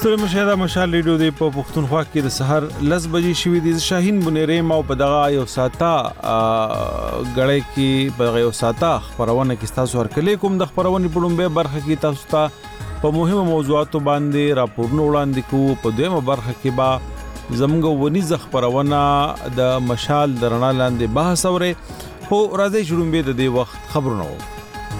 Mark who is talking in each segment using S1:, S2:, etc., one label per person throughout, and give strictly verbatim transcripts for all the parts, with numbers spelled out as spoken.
S1: ستوري مشاهده مشال ریډیو دی په پښتونخوا کې د سحر لس بجې شوې دي. شاهین بنيري ما په دغه یو ساته غړې کې په یو ساته خبرونه کې تاسو ورکلې کوم د خبرونه په لومبه برخه کې تاسو ته په مهمه موضوعاتو باندې راپورونه وړاندې کوو. په دویمه برخه کې با زموږ ونیز خبرونه د مشال درنا لاندې بحث اوري. خو راځي شروع به د دې وخت خبرونه وو.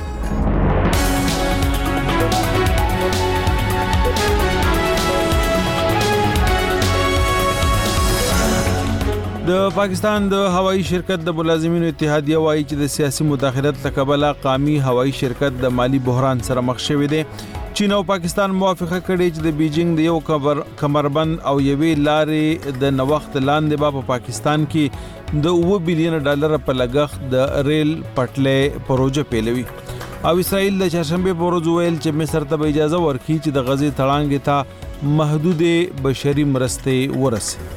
S1: د پاکستان د هوایی شرکت د ملازمینو اتحادیه وايي چې د سیاسي مداخلت لکبله قومي هوایی شرکت د مالی بحران سره مخ شوی دی. چین او پاکستان موافقه کړې چې د بیجینګ د یو کمربند او یوې لارې د نوښت لاندې په پاکستان کې د اوه بلین ډالر په لګښت د ریل پټلۍ پروژه پیلوي. او اسرائیل د چهارشنبه په ورځ ویل چې مصر ته اجازه ورکړي چې د غزې تړانګې ته محدود بشري مرستې ورسي.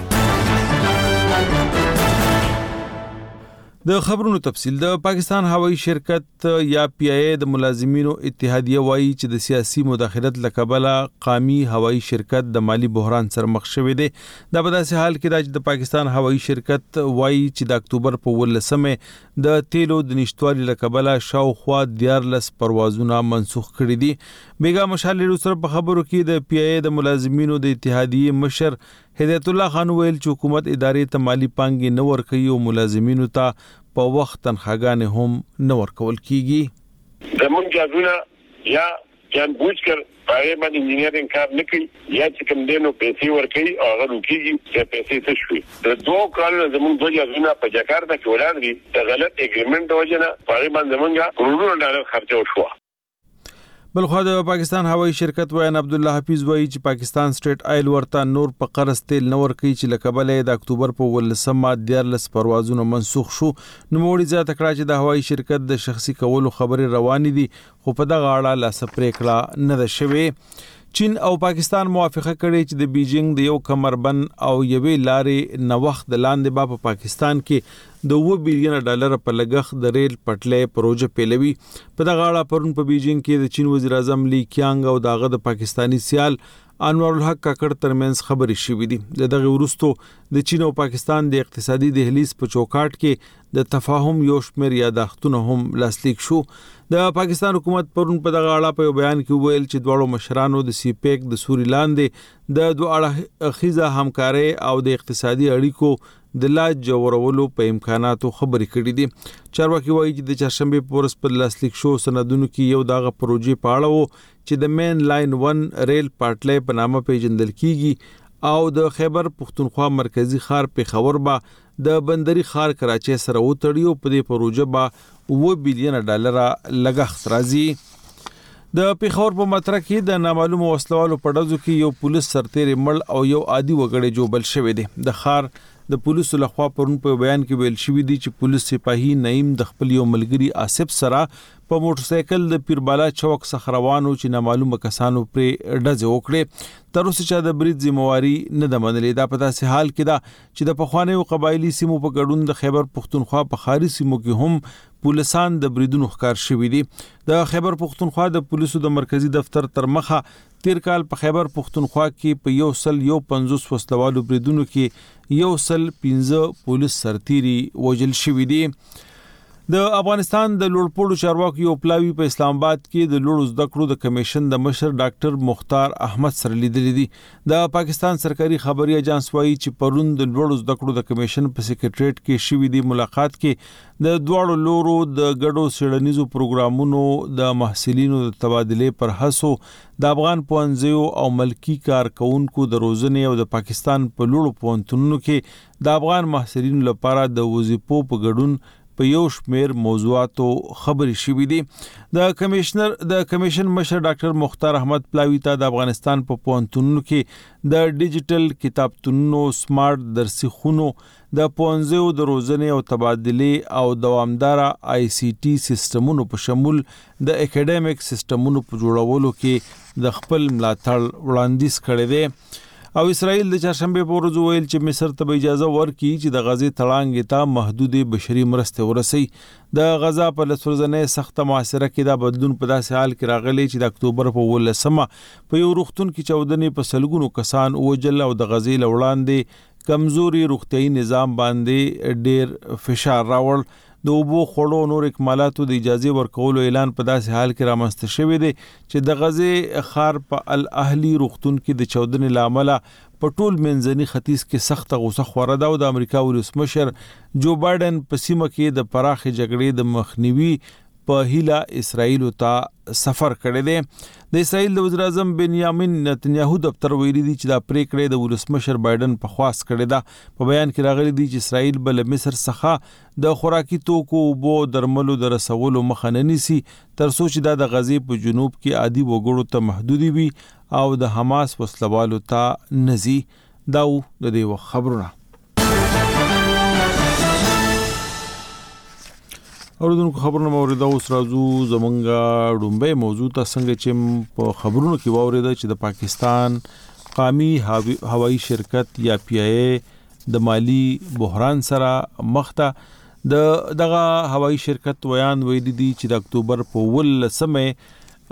S1: د خبرونو تفصیل. د پاکستان هوایی شرکت یا پی آی اے د ملازمینو اتحادیه وايي چې د سیاسي مداخلت لکبله قومي هوایی شرکت د مالی بحران سره مخ شوی دی. دا په داسې حال کې دا چې د پاکستان هوایی شرکت وايي چې د اکتوبر په ولسمه د تیلو د نشټوالي لکبله شاوخوا دیارلس پروازونه منسوخ کړي دي. بیګا مشال سره په خبرو کې د پی آی اے د ملازمینو د اتحادیه مشر هدایت الله خان ویل چې حکومت ادارې ته مالی پانګې نه ورکوي او ملازمینو ته په وخت تنخواګانې هم نه ورکول کیږي.
S2: زمون جازونه یا جان بوج کر پاره باندې انجینرینګ کار نه کوي یا چې کوم دینو پیسې ورکوي او هغه روکيږي چې پیسې څه شوي. د دوه کالونو زمون دوه جازونه په جاکارتا کې ولاندري د غلط اګریمنت وجنه پاره باندې زمونږه کروڑونو ډالر خرچه وشو.
S1: بلخو د پاکستان هوایی شرکت وین عبد الله حفیظ وایي چې پاکستان سټیټ آیل ورته نور په قرض تیل نه ورکوي چې لکبله د اکتوبر په ولسمه دیارلس پروازونه منسوخ شو. نو موړي ځات کړه چې د هوایی شرکت د شخصي کولو خبرې روانې دي خو په دغه اړه لا سپریکړه نه ده شوی. چین او پاکستان موافقه کړې چې د بیجینګ د یو کمربند او یوې لارې نوښت د لاندې با په پاکستان کې د اوه بلین ډالر په لګښت د ریل پټلۍ پروژه پیلوي. په دغه اړه پرون په بیجینګ کې د چین وزیر اعظم لی کیانګ او دغه د پاکستانی سیال انور الحق کاکړ ترمنځ خبرې شوې دي. دغه ورستو د چین او پاکستان د اقتصادي دهلیز په چوکاټ کې د تفاهم یو شمېر یاداښتونه هم لاسلیک شو. د پاکستان حکومت پرون په دغه اړه په بیان کې ویل چې دواړو مشرانو د سی پیک د سوري لاندې د دوه اړخیزه همکاري او د اقتصادي اړیکو د لا جوړولو په امکاناتو خبرې کړې دي. چارواکي وایي چې د چهارشنبه په ورځ په لاسلیک شو سندونو کې یو دغه پروژې په اړه وو چې د مین لاین ون ریل پټلۍ په نامه پیژندل کیږي او د خیبر پختونخوا مرکزی ښار پیښور با د بندري ښار کراچۍ سره وتړیو. په دې پروژه با اوه بلین ډالر لګښت راځي. د پیښور په متره کې د نامعلوم وسلوالو په ډزو کې یو پولیس سرتېری مړ او یو عادي وګړی جوړل شوی دی. د ښار د پولیسو لخوا پرون په بیان کې ویل شوی دی چې پولیس سپاهي نعیم د خپل یو ملګری آصف سره په موټر سایکل د پیربالا چوک څخه روانو چې نامعلومه کسانو پر ډزې وکړې. تر اوسه چې د برید ذمہواری نه ده منلې. دا په داسې حال کې ده چې د پخوانیو قبایلی سیمو په ګډون د خیبر پختونخوا په خاري سیمو کې هم پولیسان د بریدونو ښکار شوي دي. د خیبر پختونخوا د پولیسو د مرکزی دفتر تر مخه تیر کال په خیبر پختونخوا کې په یو سل یو پنځوس وسلوالو بریدونو کې یو سل پنځه پولیس سرتیري وژل شوي دي. د افغانستان د لوړپوړو چارواکو یو پلاوی په اسلام آباد کې د لوړو زده کړو د کمیشن د مشر ډاکټر مختار احمد سره لیدلې دي. د پاکستان سرکاري خبري اژانس وایي چې پرون د لوړو زده کړو د کمیشن په سیکریټریټ کې شوې دي ملاقات کې د دواړو لورو د ګډو څېړنیزو پروګرامونو د محصلینو د تبادلې پر هڅو د افغان پوهنځیو او ملکی کارکونکو د روزنې او د پاکستان په لوړو پوهنتونونو کې د افغان محصلینو لپاره د وظیفو په ګډون په یو شمېر موضوعاتو خبرې شوې دي. د کمشنر د کمیشن مشر ډاکټر مختار احمد پلاوی ته د افغانستان په پوهنتونونو کې د ډیجیټل کتابتونونو سمارټ درسي خونو د پوهنځیو د روزنې او تبادلې او دوامدار آی سی ټي سیستمونو په شمول د اکیډمیک سیستمونو په جوړولو کې د خپل ملاتړ وړاندیز کړی دی. او اسرائیل د چهارشنبه په ورځ ویل چې مصر ته اجازه ورکړي چې د غزې تړانګې ته محدود بشري مرستې ورسي. د غزا په لسورځنې سخته محاصره کې دا بدلون په داسې حال کې راغلی چې د اکتوبر په ولسمه په یو روغتون کې چودنې په سلګونو کسان ووجل او د غزې له وړاندې کمزوري روغتیايي نظام باندې ډېر فشار راوړ. د اوبو خوړو نور اکمالاتو د اجازه ورکولو اعلان په داسې حال کې رامنځته شوی دی چې د غزې ښار په الاهلي روغتون کې د چودنې له امله په ټول منځني ختیځ کې سخته غوسه خوره ده او د امریکا ولسمشر جو بایدن په سیمه کې د پراخې جګړې د مخنیوي په هیله اسرائیل ته سفر کړی دی. د اسرائیل د وزیر اعظم بنیامین نتنیاهو دفتر ویلي دی چې دا پریکړه د ولسمشر بایدن په خواست کړی ده. په بیان کې راغلی دی چې اسرائیل بل مصر څخه د خوراکي توکو او درملو د رسولو مخه نه نیسي تر څو چې دا د غزې په جنوب کې عادي وګړو ته محدود وي او د حماس وسلوالو ته نزي. دا د دې خبرونه اوردونکو خبرونه موریده. اوس راځو زمونږه ډومبه موضوع ته څنګه چې په خبرونو کې واوریده چې د پاکستان قومي هوایی شرکت یا پی ای ای د مالی بحران سره مخ ده. د دغه هوایی شرکت ویان ویلي دي چې د اکتوبر په ولسمه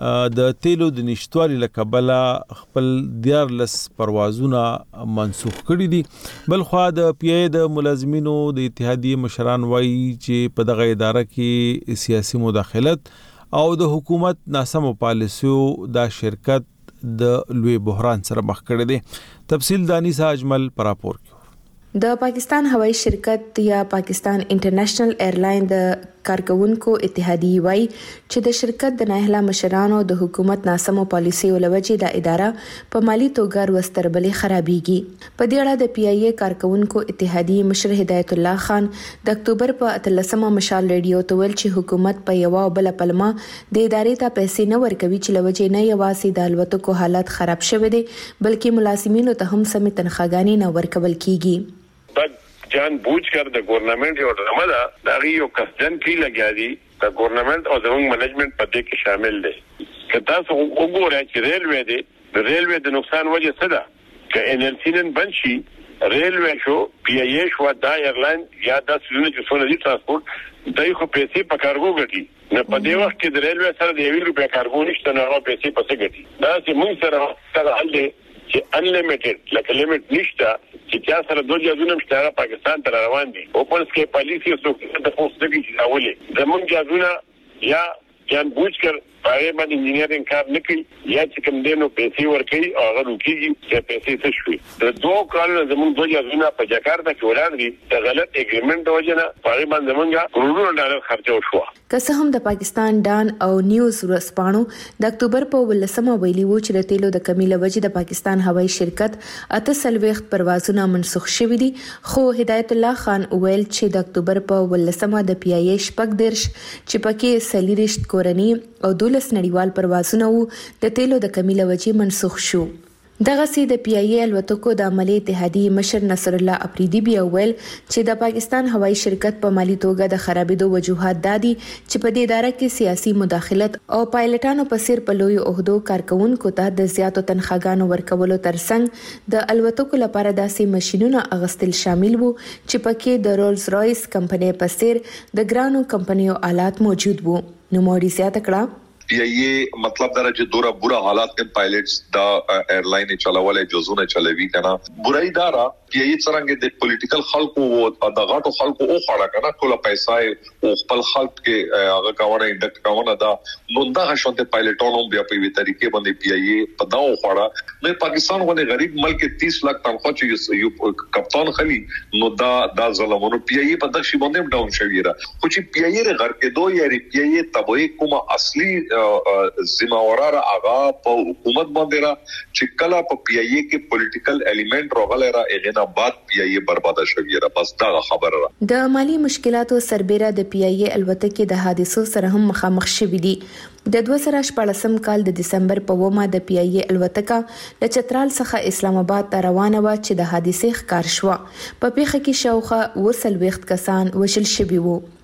S1: د تیلو د نشټوالي له کبله خپل دیارلس پروازونه منسوخ کړي دي. بل خو د پی ای د ملازمینو د اتحادیه مشران وایي چې په دغه اداره کې سیاسي مداخلت او د حکومت ناسمو پالیسیو دا شرکت د لوی بحران سره مخ کړي دي. تفصیل دانیسا اجمل پر راپور کې.
S3: د پاکستان هوایی شرکت یا پاکستان انټرنیشنل ایرلاین د کارکونکو اتحادیه وایي چې د شرکت د نااهله مشرانو د حکومت ناسمو پالیسیو لوجې د اداره په مالی توګه ورستربلې خرابېږي. په دې اړه د پی ای ای کارکونکو اتحادیه مشر هدایت الله خان د اکتوبر په اتلسمه مشال ریډیو ته ویل چې حکومت په یو بل پلمه د ادارې ته پیسې نه ورکوي چې لوجې نه یوازې د الوتکو حالت خراب شوی دی بلکې ملازمینو ته هم سمې تنخواګانې نه ورکول کیږي.
S2: جان بوجھ کر د گورنمنٹ یو ډرامه ده دا یو قصدن کی لګیا دي د گورنمنٹ او زموږ منیجمنت په دې کې شامل دي. که تاسو وګورئ چې ریلوی دی د ریلوی د نقصان وجه څه ده که ان ال سی نن بند شي ریلوی شو پی ای ای شو دا ایرلاین یا د سونه چې څونه دي ترانسپورت دای خو پیسې په کارګو ګټي نه په دې وخت کې د ریلوی سره د یو روپیا کارګو نشته نه هغه پیسې پسې ګټي. دا چې موږ سره سره حل دی چې انلیمیټډ لکه لیمټ نشته چې چا سره دوه جازونه مشترک پاکستان ته روان دي. اوپن سکي پالیسي او څه د پوسټ کې چې راولي زمونږ جازونه یا جان بوجھ کر پاره باندې انجینرینګ کار نه کوي یا چې کوم دینو پیسې ورکړي او هغه روکيږي چې پیسې څه شوي. د دوه کالونو زمونږ دوه جازونه په جاکارتا کې ولاړ دي د غلط اګریمنت د وجه نه پاره باندې زمونږه کروڑونو ډالر خرچه وشو.
S3: که څه هم د پاکستان ډان او نیوز ورسپانو د اکتوبر په ولسمه ویلي وو چې د تیلو د کمی له وجې د پاکستان هوایی شرکت اته سلويخت پروازونه منسوخ شوي دي. خو هدایت الله خان ویل چې د اکتوبر په ولسمه د پی ای ای شپږ درش چې پکې سلیریشت کورنی او دولس نړیوال پروازونه وو د تیلو د کمی له وجې منسوخ شو. دغه سي د پی ای ای الوتکو د عملی اتحادیه مشر نصر الله افریدی بیا ویل چې د پاکستان هوایی شرکت په مالی توګه د خرابېدو وجوهات دادي چې په دې اداره کې سیاسي مداخلت او پایلټانو په سیر په لوی عہدو کارکونکو ته د زیاتو تنخواګانو ورکولو ترڅنګ د الوتکو لپاره داسې ماشينونه اغستل شامل وو چې پکې د رولز رایس کمپنۍ په سیر د ګرانو کمپنیو آلات موجود وو. نو موري زیاته کړه
S4: ये मतलब दरा जो दोरा बुरा हालात के पायलट्स दा एयरलाइन चलावले जोजोने चलेवी कना बुराई दारा कि ये तरंगे दे पॉलिटिकल खल्को वो दगाटो खल्को ओ खड़ा कना कोला पैसा ओ खपल खल्क के अगर कावना इंडक्ट कावना दा नोंदा हशोंते पायलटों बिया पे तरीके बंदे पियाये पदाओ खड़ा मैं पाकिस्तान वाले गरीब मुल्क के तीस लाख तनख्वाह चाहिए कप्तान खली नो दा दा ज़लमनो पियाये पदक्षी बंदे डाउन शवीरा कुछ पियाये रे घर के दो यारी पियाये तबोई कुमा असली जिम्मेवार आगा प हुकूमत बांधेरा चिकला प पीआईए के पॉलिटिकल एलिमेंट रोगलेरा एगेना बाद पीआईए बर्बाद शवीरा बस دا خبره
S3: د مالی مشکلاتو سربېره د پی ای ای الوتکې د حادثو سره هم مخامخ شوې دي. د دوه زره شپږم کال د دسمبر په اوومه د پی ای ای الوتکه له چترال څخه اسلام آباد ته روانه و چې د حادثې ښکار شو. په پیښه کې شاوخوا اوه څلوېښت کسان وژل شوي وو.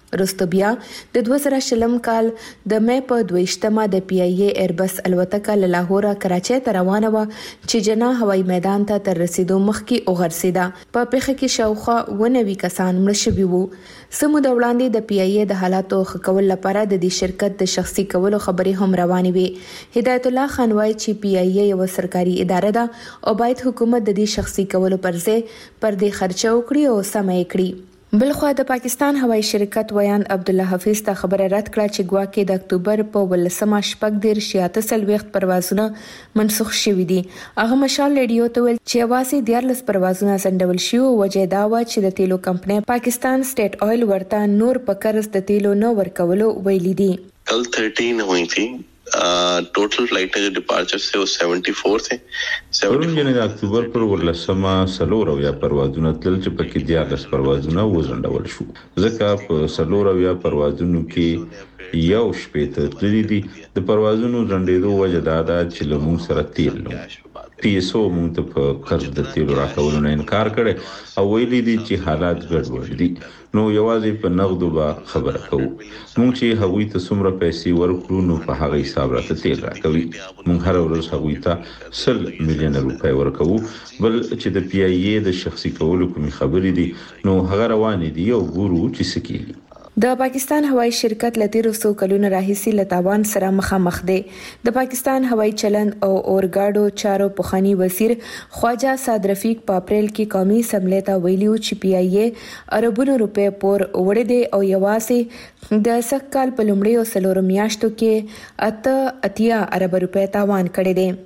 S3: وروسته بیا د دوه زره شلم کال د مې په دویشتمه د پی ای ای ایربس الوتکه له لاهور کراچۍ ته روانه و چې جنا هوایي میدان ته تر رسیدو مخکې وغورځیده. په پیښه کې شاوخوا ونوي کسان مړه شوي وو. سمو د وړاندې د پی ای ای د حالاتو ښه کولو لپاره د دې شرکت د شخصي کولو خبرې هم روانې وي. هدایت الله خان وایي چې پی ای ای یو سرکاري اداره ده او باید حکومت د دې شخصي کولو پر ځای پر دې خرچه وکړي او سم یې کړي. بلخوا د پاکستان هوایي شرکت ویان عبدالله حفیظ ته خبره رد کړه چې ګواکې د اکتوبر په ولسمه شپږ دېرش یا اته څلوېښت پروازونه منسوخ شوي دي. هغه مشال ریډیو ته ویل چې یوازې دیارلس پروازونه ځنډول شوي او وجه دا وه چې د تیلو کمپنۍ پاکستان سټیټ آیل ورته نور په قرض د تیلو نه ورکولو ویلي دي.
S5: کل تیرہ हुई थी ټوټل فلایټ جو ډیپارچر سے وہ چوہتر تھے.
S6: پرون جنې د اکتوبر پر ولسمه سلور او یا پروازونه تل چې پکې دیارلس پروازونه وزندول شو. ځکه په سلور او یا پروازونو کې یو شپې ته تللی دي. د پروازونو ځنډېدو وجه دا ده چې له موږ سره تیل نو پی ایس او موږ ته په قرض د تیلو راکولو نه انکار کړي او ویلي دي چې حالات ګډوډ دي. نو یوازې په نغدو به خبره کوو. موږ چې هغوی ته څومره پیسې ورکړو نو په هغه حساب راته تیل راکوي. موږ هر ورځ هغوی ته سل میلیونه روپۍ ورکوو. بل چې د پی ای ای د شخصي کولو کومې خبرې دي نو هغه روانې دي او ګورو چې څه کېږي.
S3: د پاکستان هوایي شرکت له تیرو څو کلونو راهیسې له تاوان سره مخامخ دی. د پاکستان هوایي چلند او اورګاډو چارو پخوانی وزیر خواجه سعد رفیق په اپریل کې قومي اسمبلی ته ویلي چې پی ای ای اربونو روپۍ پور وړي دي او یوازې د سږ کال په لومړیو څلورو میاشتو کې اته اتیا ارب روپۍ تاوان کړی دی.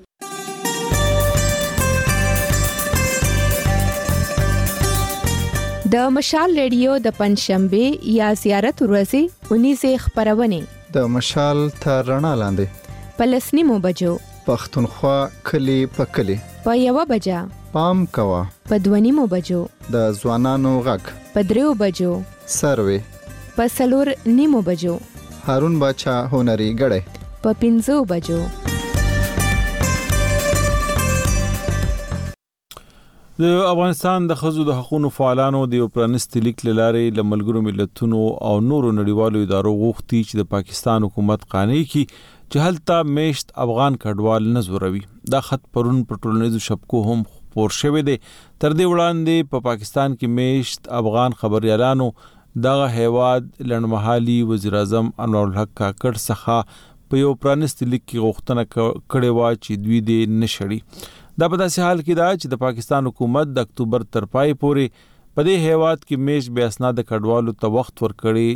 S3: د مشال ریډیو د پنځشنبه یا زیارت ورځې اونیزه خبرونه
S7: د مشال تر رڼا لاندې
S3: پلسنیمو بجو
S7: پښتونخوا کلی په کلی
S3: په یو بجا
S7: پام کوا
S3: په دونیمو بجو
S7: د ځوانانو غږ
S3: په دریو بجو
S7: سروي
S3: په سلور نیمو بجو
S7: هارون باچا هنري غړې
S3: په پنځو بجو.
S1: د افغانستان د ښځو د حقوقو فعالانو د یو پرانیستي لیک له لارې له ملګرو ملتونو او نورو نړیوالو ادارو غوښتي چې د پاکستان حکومت قانع کړي چې هلته میشت افغان کډوال نه زوروي. دا خط پرون په ټولنیزو شبکو هم خپور شوی دی. تر دې وړاندې په پا پاکستان کې میشت افغان خبريالانو دغه هیواد لړمحالي وزیر اعظم انور الحق کاکړ څخه په یو پرانیستي لیک کې غوښتنه کړې و چې دوی دې نشړي. دا په داسې حال کې دا چې د پاکستان حکومت د اکتوبر تر پای پورې په دې هیواد کې میش بې اسناده کډوالو ته وخت ورکړي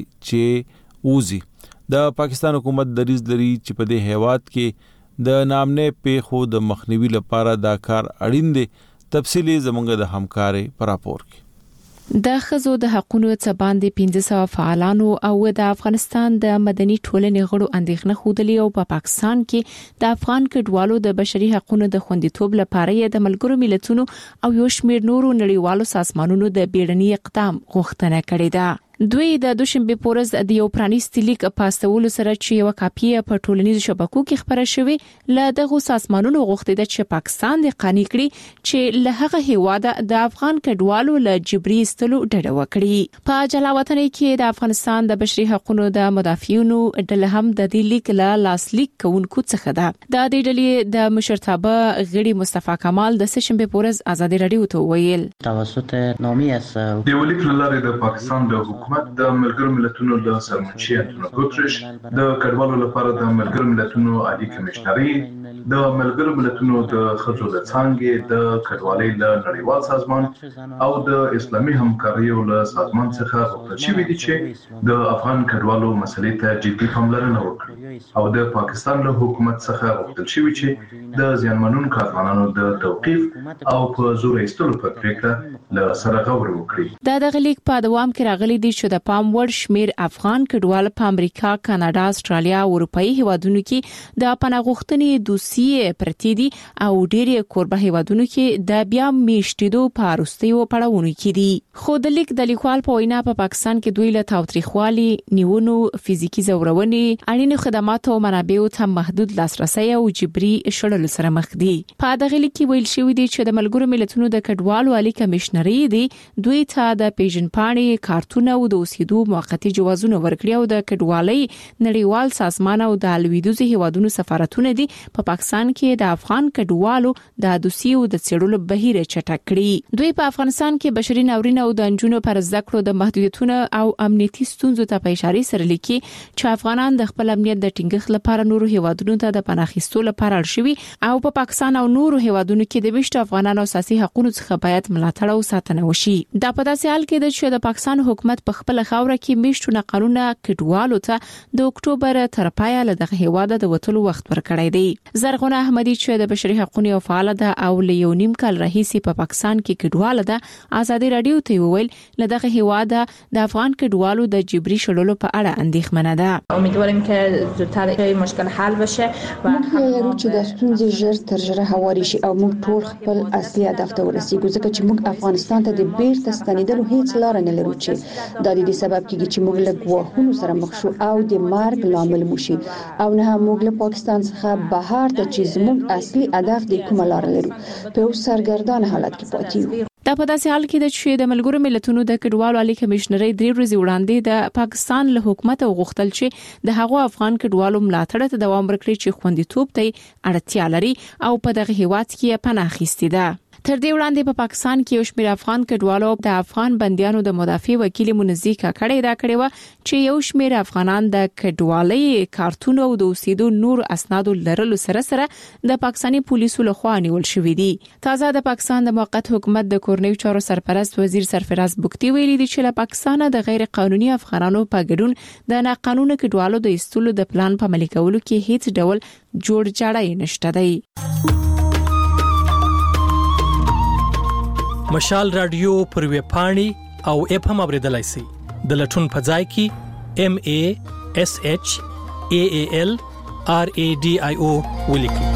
S1: چې اوزي. د پاکستان حکومت دریځ لري چې په دې هیواد کې د نامنه پیښو د مخنیوي لپاره دا کار اړین دی. تفصیلی زمونږ د همکارې پر راپور کې
S8: د ښځو د حقوقو څخه باندې پنځه سوه فعالانو او د افغانستان د مدني ټولنې غړو اندېښنه خوده او په پاکستان کې د افغان کډوالو د بشري حقوقو د خوندیتوب لپاره د ملګرو ملتونو او یو شمېر نورو نړیوالو سازمانونو د بیړني اقدام غوښتنه کړې ده. دوی د دوشنبه پورز د یو پرانیستي لیک پاستولو سره چې یو کاپی په ټولنیزو شبکو کې خبره شوې ل دغه سازمانونو غوښتي د چې پاکستان د قانع کړي چې له هغه هیواده د افغان کډوالو ل جبري استلو ډډه وکړي. په جلاوطن کې د افغانستان د بشري حقوقو د مدافعینو ډله هم د دې لیک له لاسلیک کوونکو څخه ده. د دې ډلې د مشرتابه غړي مصطفی کمال د سشنبه پورز ازادي رادیو ته ویل
S9: توسط نامي اس
S10: د ولیک لاره د پاکستان د حکومت د ملګرو ملتونو د سرمنشي انټونیو ګوتریش د کډوالو لپاره د ملګرو ملتونو عالی کمشنري د ملګرو ملتونو د ښځو د څانګې د کډوالۍ له نړیوال سازمان او د اسلامي همکاریو له سازمان څخه غوښتل شوي دي چې د افغان کډوالو مسلې ته جدي پاملرنه وکړي او د پاکستان له حکومت څخه غوښتل شوي چې د زیانمنونکو افغانانو د توقيف او په زور ایستلو په پریکړه له سره غور وکړي.
S8: دا د لیک په دوام کې راغلي دي چې د پام وړ شمیر افغان کډوال په امریکا، کاناډا، استرالیا او اروپאי هیوادونو کې د پناه غوښتنې دوسیې پرتی دي او ډېری کوربه هیوادونو کې د بیا میشتېدو په وروستیو پړاوونو کې دي. خو د لیک د لیکوال په وینا په پاکستان کې دوی له تاوتریخوالي، نیونو، فزیکی ځورونې، اړینو خدماتو او منابعو ته محدود لاسرسي او جبري شړلو سره مخ دي. په دغه لیک کې ویل شوی دی چې د ملګرو ملتونو د کډوالو عالی کمشنري دی دوی ته د پیژنپاڼې کارتونه او د اوسېدو موقتی جوازونه ورکړي او د کډوالۍ نړیوال سازمان او د لویدیځو هیوادونو سفارتونه دي په پا پاکستان کې د افغان کډوالو د دوسیو د څېړلو بهیر چټک کړي. دوی په افغانستان کې بشري ناورین او د انجونو پر زده کړو د محدودیتونو او امنیتي ستونزو ته په اشاره سره لیکي چې افغانان د خپل امنیت د ټینګښت لپاره نورو هیوادونو ته د پناه اخیستو لپاره اړ شوي او په پاکستان او نورو هیوادونو کې د وشت افغانانو اساسي حقوقو څخه باید ملاتړ او ساتنه وشي. دا په داسې حال کې چې د پاکستان حکومت په خپل خاوره کې میشتونه قانون کډوالو ته د اکتوبر تر پایه له دغه هیواده د وټلو وخت ورکړی دی. زرغونه احمدي چې د بشري حقوقو او فعال ده او له یو نیم کال راهیسې په پا پاکستان کې کډواله ده ازادي رادیو ته ویل له دغه هیواده د افغان کډوالو د جبري شړلو په اړه اندېښمنه ده.
S9: امیدواریم که زودتر این مشکل حل بشه و
S11: موږ چې د ستونزې ژر تر ژره هواري شي او موږ ټول خپل اصلي هدف ته ورسیږو ځکه چې موږ افغانستان ته د بیرته ستنېدلو هیڅ لار نه لرو چې دا د دې سبب کیږي چې موږ له ګواښونو سره مخ شو او د مرګ لامل مو شي او نه هم موږ له پاکستان څخه بهر ته چې زموږ اصلي هدف د کومه لار لرو په یو سرګردان حالت کې پاتې یو.
S8: دا په داسې حال کې چې د ملګرو ملتونو د کډوالو عالی کمشنري درې ورځې وړاندې د پاکستان له حکومت غوښتل چې د هغو افغان کډوالو ملاتړ ته دوام ورکړي چې خوندیتوب ته اړتیا لري او په دغه هیواد کې پناه اخیستي ده. تر دې وړاندې په پاکستان کې یو شمېر افغان کډوالو د افغان بنديانو د مدافع وکیل منزیک کړي دا کړي و چې یو شمېر افغانان د کډوالۍ کارتونو او د اوسېدو نور اسنادو لرلو سره سره د پاکستاني پولیسو لخوا نیول شوې دي. تازه د پاکستان د موقت حکومت د کورنیو چارو سرپرست وزیر سرفراز بوکتی ویلي دي چې له پاکستان د غیر قانوني افغانانو په ګډون د ناقانونه کډوالو د ایستلو د پلان په عملي کولو کې هیڅ ډول جوړ جاړی نشته دی.
S12: مشال رادیو پر ویب پاڼې او اپ هم اوریدلای شئ. د لټون په ځای کې ام ا اس اچ ا ا ال ار ا ډي آی او ولیکئ.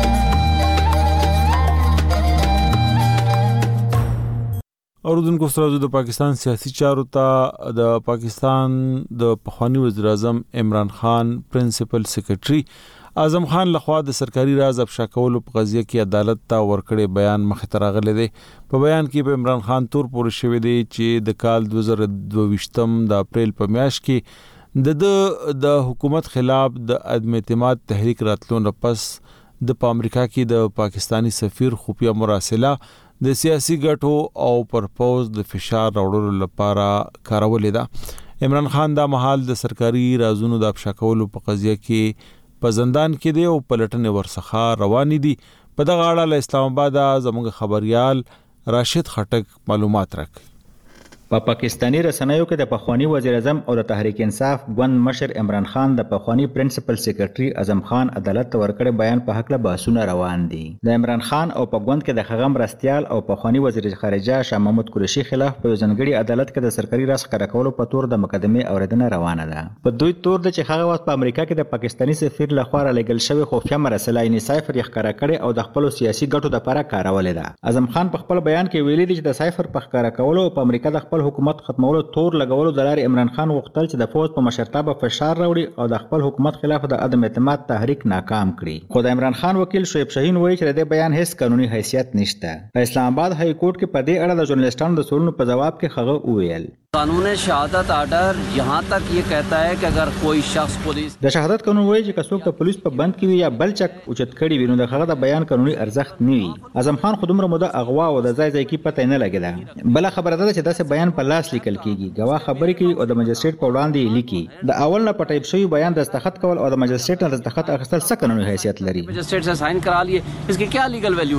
S1: اوردونکو ستاسو د پاکستان سیاسي چارو ته د پاکستان د پخوانی وزیر اعظم عمران خان پرنسپل سیکریټري اعظم خان لخوا د سرکاري راز افشا کولو په قضیه کې عدالت ته ورکړی بیان مخې ته راغلی دی. په بیان کې په عمران خان تور پورې شوی دی چې د کال دوه زره دوه ویشتم د اپریل په میاشت کې د د حکومت خلاف د عدم اعتماد تحریک راتلو نه پس د امریکا کې د پاکستانی سفیر خفیه مراسله د سیاسي ګټو او پرپوز د فشار راوړلو لپاره کارولې ده. عمران خان دا مهال د سرکاري رازونو د افشا کولو په قضیه کې په زندان کې دی او پلټنې ورڅخه روانې دي. په دغه اړه له اسلام آباد زموږ خبريال راشد خټک معلومات راکړي.
S13: په پا پاکستانی رسنیو کې د پخوانی وزیر اعظم او د تحریک انصاف ګوند مشر عمران خان د پخوانی پرنسپل سیکریټري اعظم خان عدالت ته ورکړی بیان په حق له بحثونه روان دي. د عمران خان او په ګوند کې د خغم رستيال او پخوانی وزیر خارجه شاه محمود قریشي خلاف په ځنګړي عدالت کې د سرکاري راز ښکارا کولو په تور د مقدمه اوریدنه روانه ده. په دوی تور د چې هغه وخت په امریکا کې د پاکستانی سفیر لخوا را لګل شوی خفیه مراسله یې سایفر یې ښکارا کړي او د خپل سیاسي ګټو لپاره کارولې ده. اعظم خان په خپل بیان کې ویلي دی چې د سایفر په ښکارا کولو په امریکا د خپل حکومت ختمولو تور لګولو د لارې عمران خان غوښتل چې د فوج په مشرتابه فشار راوړي او د خپل حکومت خلاف د عدم اعتماد تحریک ناکام کړي. خو د عمران خان وکیل شعیب شاهین وایي چې د بیان هیڅ قانوني حیثیت نشته. په اسلام آباد های کورټ کې په دې اړه د ژورنالیستانو د سوالونو په جواب کې هغه وویل
S14: قانون شهادت آرڈر یہاں تک یہ کہتا ہے کہ اگر کوئی شخص پولیس
S13: د شهادت قانون وایي چې کڅوک د پولیس په بند کې وي یا بل چک اوچت کړي وي نو د هغه د بیان قانوني ارزښت نه وي. اعظم خان خو دومره موده اغوا او د ځای ځای کې پته نه لګیدا. بل خبره ده چې داسې بیان په لاس لیکل کیږي. گواه خبرې کوي او د مجستریټ په وړاندې لیکي. د اول نه په ټایپ شوی بیان دستخط کول او د مجستریټ نه دستخط اخیستل څه قانوني حیثیت لري؟
S14: مجستریټ سے ساين کرا لیے اس کی کیا لیگل ویلیو ہے؟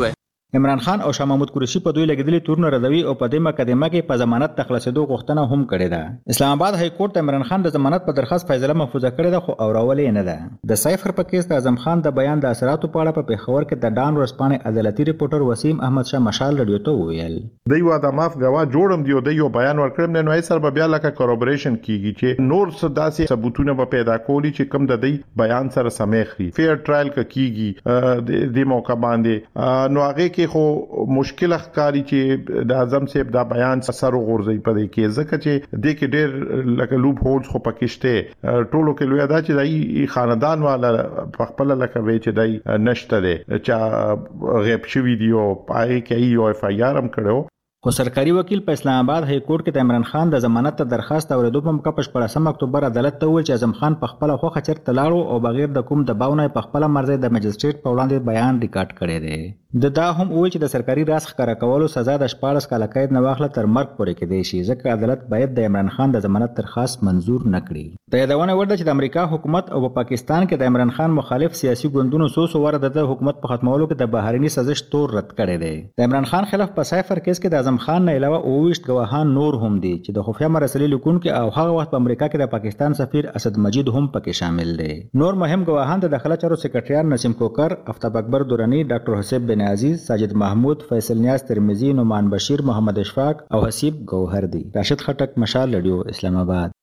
S13: عمران خان او شاه محمود قریشي په دوی لګیدلي تورونه ردوي او په دې مقدمه کې په ضمانت تخلصېدو غوښتنه هم کړې ده. اسلام آباد های کورټ عمران خان د ضمانت په درخواست فیصله محفوظه کړې ده خو اورولې نه ده. د سایفر په کیس د اعظم خان د بیان د اثراتو په اړه په پیښور کې د ډان ورځپاڼې عدالتي ریپورټر وسیم احمد شاه مشال رادیو ته وویل
S15: د یو د ماف غوا جوړم دی او د یو بیان ورکړم نه نوې سره بیا لکه کورابریشن کیږي چې نور څه داسې ثبوتونه به پیدا کولی چې کم د دې بیان سره سمېخري فیر ټرایل کیږي د موقع باندې نو هغه کې خو مشکل ښکاری چې د اعظم صاحب دا بیان سره غورځي په دې کې ځکه چې د کې ډېر لکه لوب هولز خو پکشته ټولو کې لوی ادا چې دای خاندان والا په خپل لکه وی چې دای نشته ده چې غیب شوی دی او پای کې یو اف آی آر هم کړو.
S13: خو سرکاري وکیل په اسلام آباد های کورټ کې د عمران خان د ضمانت ته درخواست اوریدو په موقع په شپږم اکتوبر عدالت ته وویل چې اعظم خان په خپل خوخه چرته لاړو او بغیر د کوم دباو نه په خپل مرزي د مجستریټ په وړاندې بیان ریکارډ کړی دی. د دا هم وویل چې د سرکاري راز ښکارا کولو سزا د شپاړس کاله قید نه واخله تر مرګ پورې کېدای شي ځکه عدالت باید د عمران خان د ضمانت درخواست منزور نه کړي. د یادونه وړ ده چې د امریکا حکومت او په پاکستان کې د عمران خان مخالف سیاسي ګوندونو سو سو ور د حکومت په ختمولو کې د بهرني سازش تور رد کړی دی. د عمران خان خلاف په سایفر کیس کې د اعظم خان نه علاوه اوويشت گواهان نور هم دي چې د خفیه مراسلې لیکونکو او هغه وخت په امریکا کې د پاکستان سفیر اسد مجید هم پکې شامل دي. نور مهم گواهان د داخله چارو سکرټریار نسیم کوکر، افتاب اکبر دورانی، ډاکټر حسین بن عزیز، ساجد محمود، فیصل نیاز ترمذی، نعمان بشیر، محمد اشفاق او حسیب گوهر دي. راشد خټک، مشال رادیو، اسلام آباد.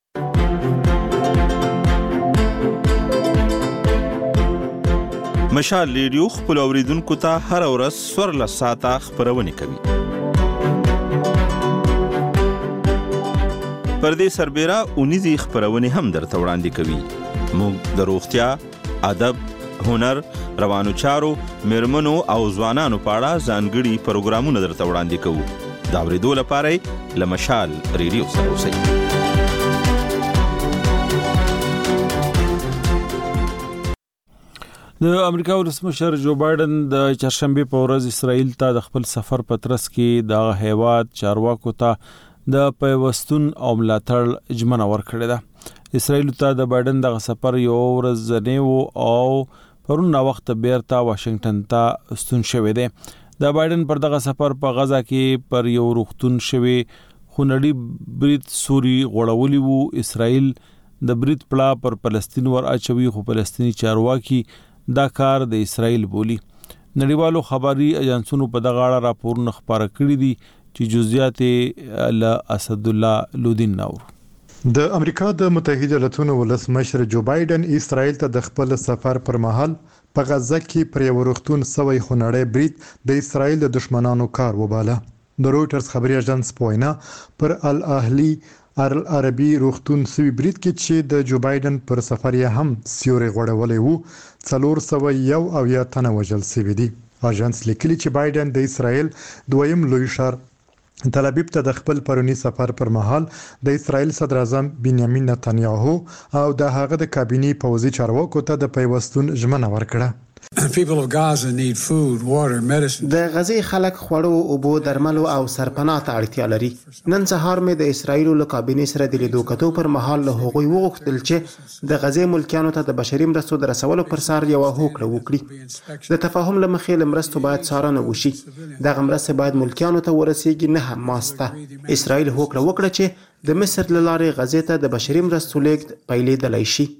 S16: مشال ریډیو خپل اوریدونکو ته هر ورځ سورله ساعته خبرونه کوي. پر دې سربېره اونیزي خبرونه هم درته وړاندې کوي. موږ د روغتیا، ادب، هنر، روانو چارو، میرمنو او ځوانانو په اړه ځانګړي پروګرامونه درته وړاندې کوو. دا اورېدو لپاره له مشال ریډیو سره اوسئ.
S1: د امریکا ولسمشر جو بایدن د چهارشنبه په ورځ اسرائیل ته د خپل سفر په ترڅ کې د هیواد چارواکو ته د پیوستون او ملاتړ ژمنه ورکړې ده. اسرائیل ته د بایدن د سفر یو ورځ نه او پرون وخت بیرته واشنگټن ته ستون شوې ده. د بایدن پر دغه سفر په غزا کې پر یو روختون شوی خونړی برید سوري غړولي وو. اسرائیل د برید پلا پر فلسطین ور اچوي خو فلسطینی چارواکي دا کار د اسرائیل بولی. نړیوالو خبري ایجنسونو په دغه اړه راپورونه خبره کړي دي چې جزئیات له اسد الله لودین نور.
S17: د امریکا د متحده ایالاتونو ولسمشر جو بایدن اسرائیل ته د خپل سفر پر مهال په غزه کې پر یو روغتون سوی خونړی برید د اسرائیل د دشمنانو کار وباله. د رويټرز خبري اژانس پوینا پر الاهلی عربي روغتون سوي برید کې چې د جو بایدن پر سفر یې هم سیوري غوړولې وو څلور سوه یو او یا تنه وژل شوي دي. اژانس لیکلي چې بایدن د اسرائیل دویم لوی ښار تل ابیب ته د خپل پرونی سفر پر مهال د اسرائیل صدر اعظم بنیامین نتنیاهو او د هغه د کابینې پوځي چارواکو ته د پیوستون ژمنه ورکړه.
S18: People of Gaza need food, water, medicine.
S19: د غزې خلک خوړو، اوبو، درملو او سرپناه ته اړتیا لري. نن سهار مې د اسرائیل له کابینې سره د لیدو کتو پر مهال له هغوی وغوښتل چې د غزې ملکیانو ته د بشري مرستو د رسولو پر سر یو هوکړه وکړي. د تفاهم له مخې له مرستو باید څارنه وشي. دغه مرستې باید ملکیانو ته ورسیږي، نه حماس ته. اسرائیل هوکړه وکړه چې د مصر له لارې غزې ته د بشري مرستو لیږد پیلېدلی شي.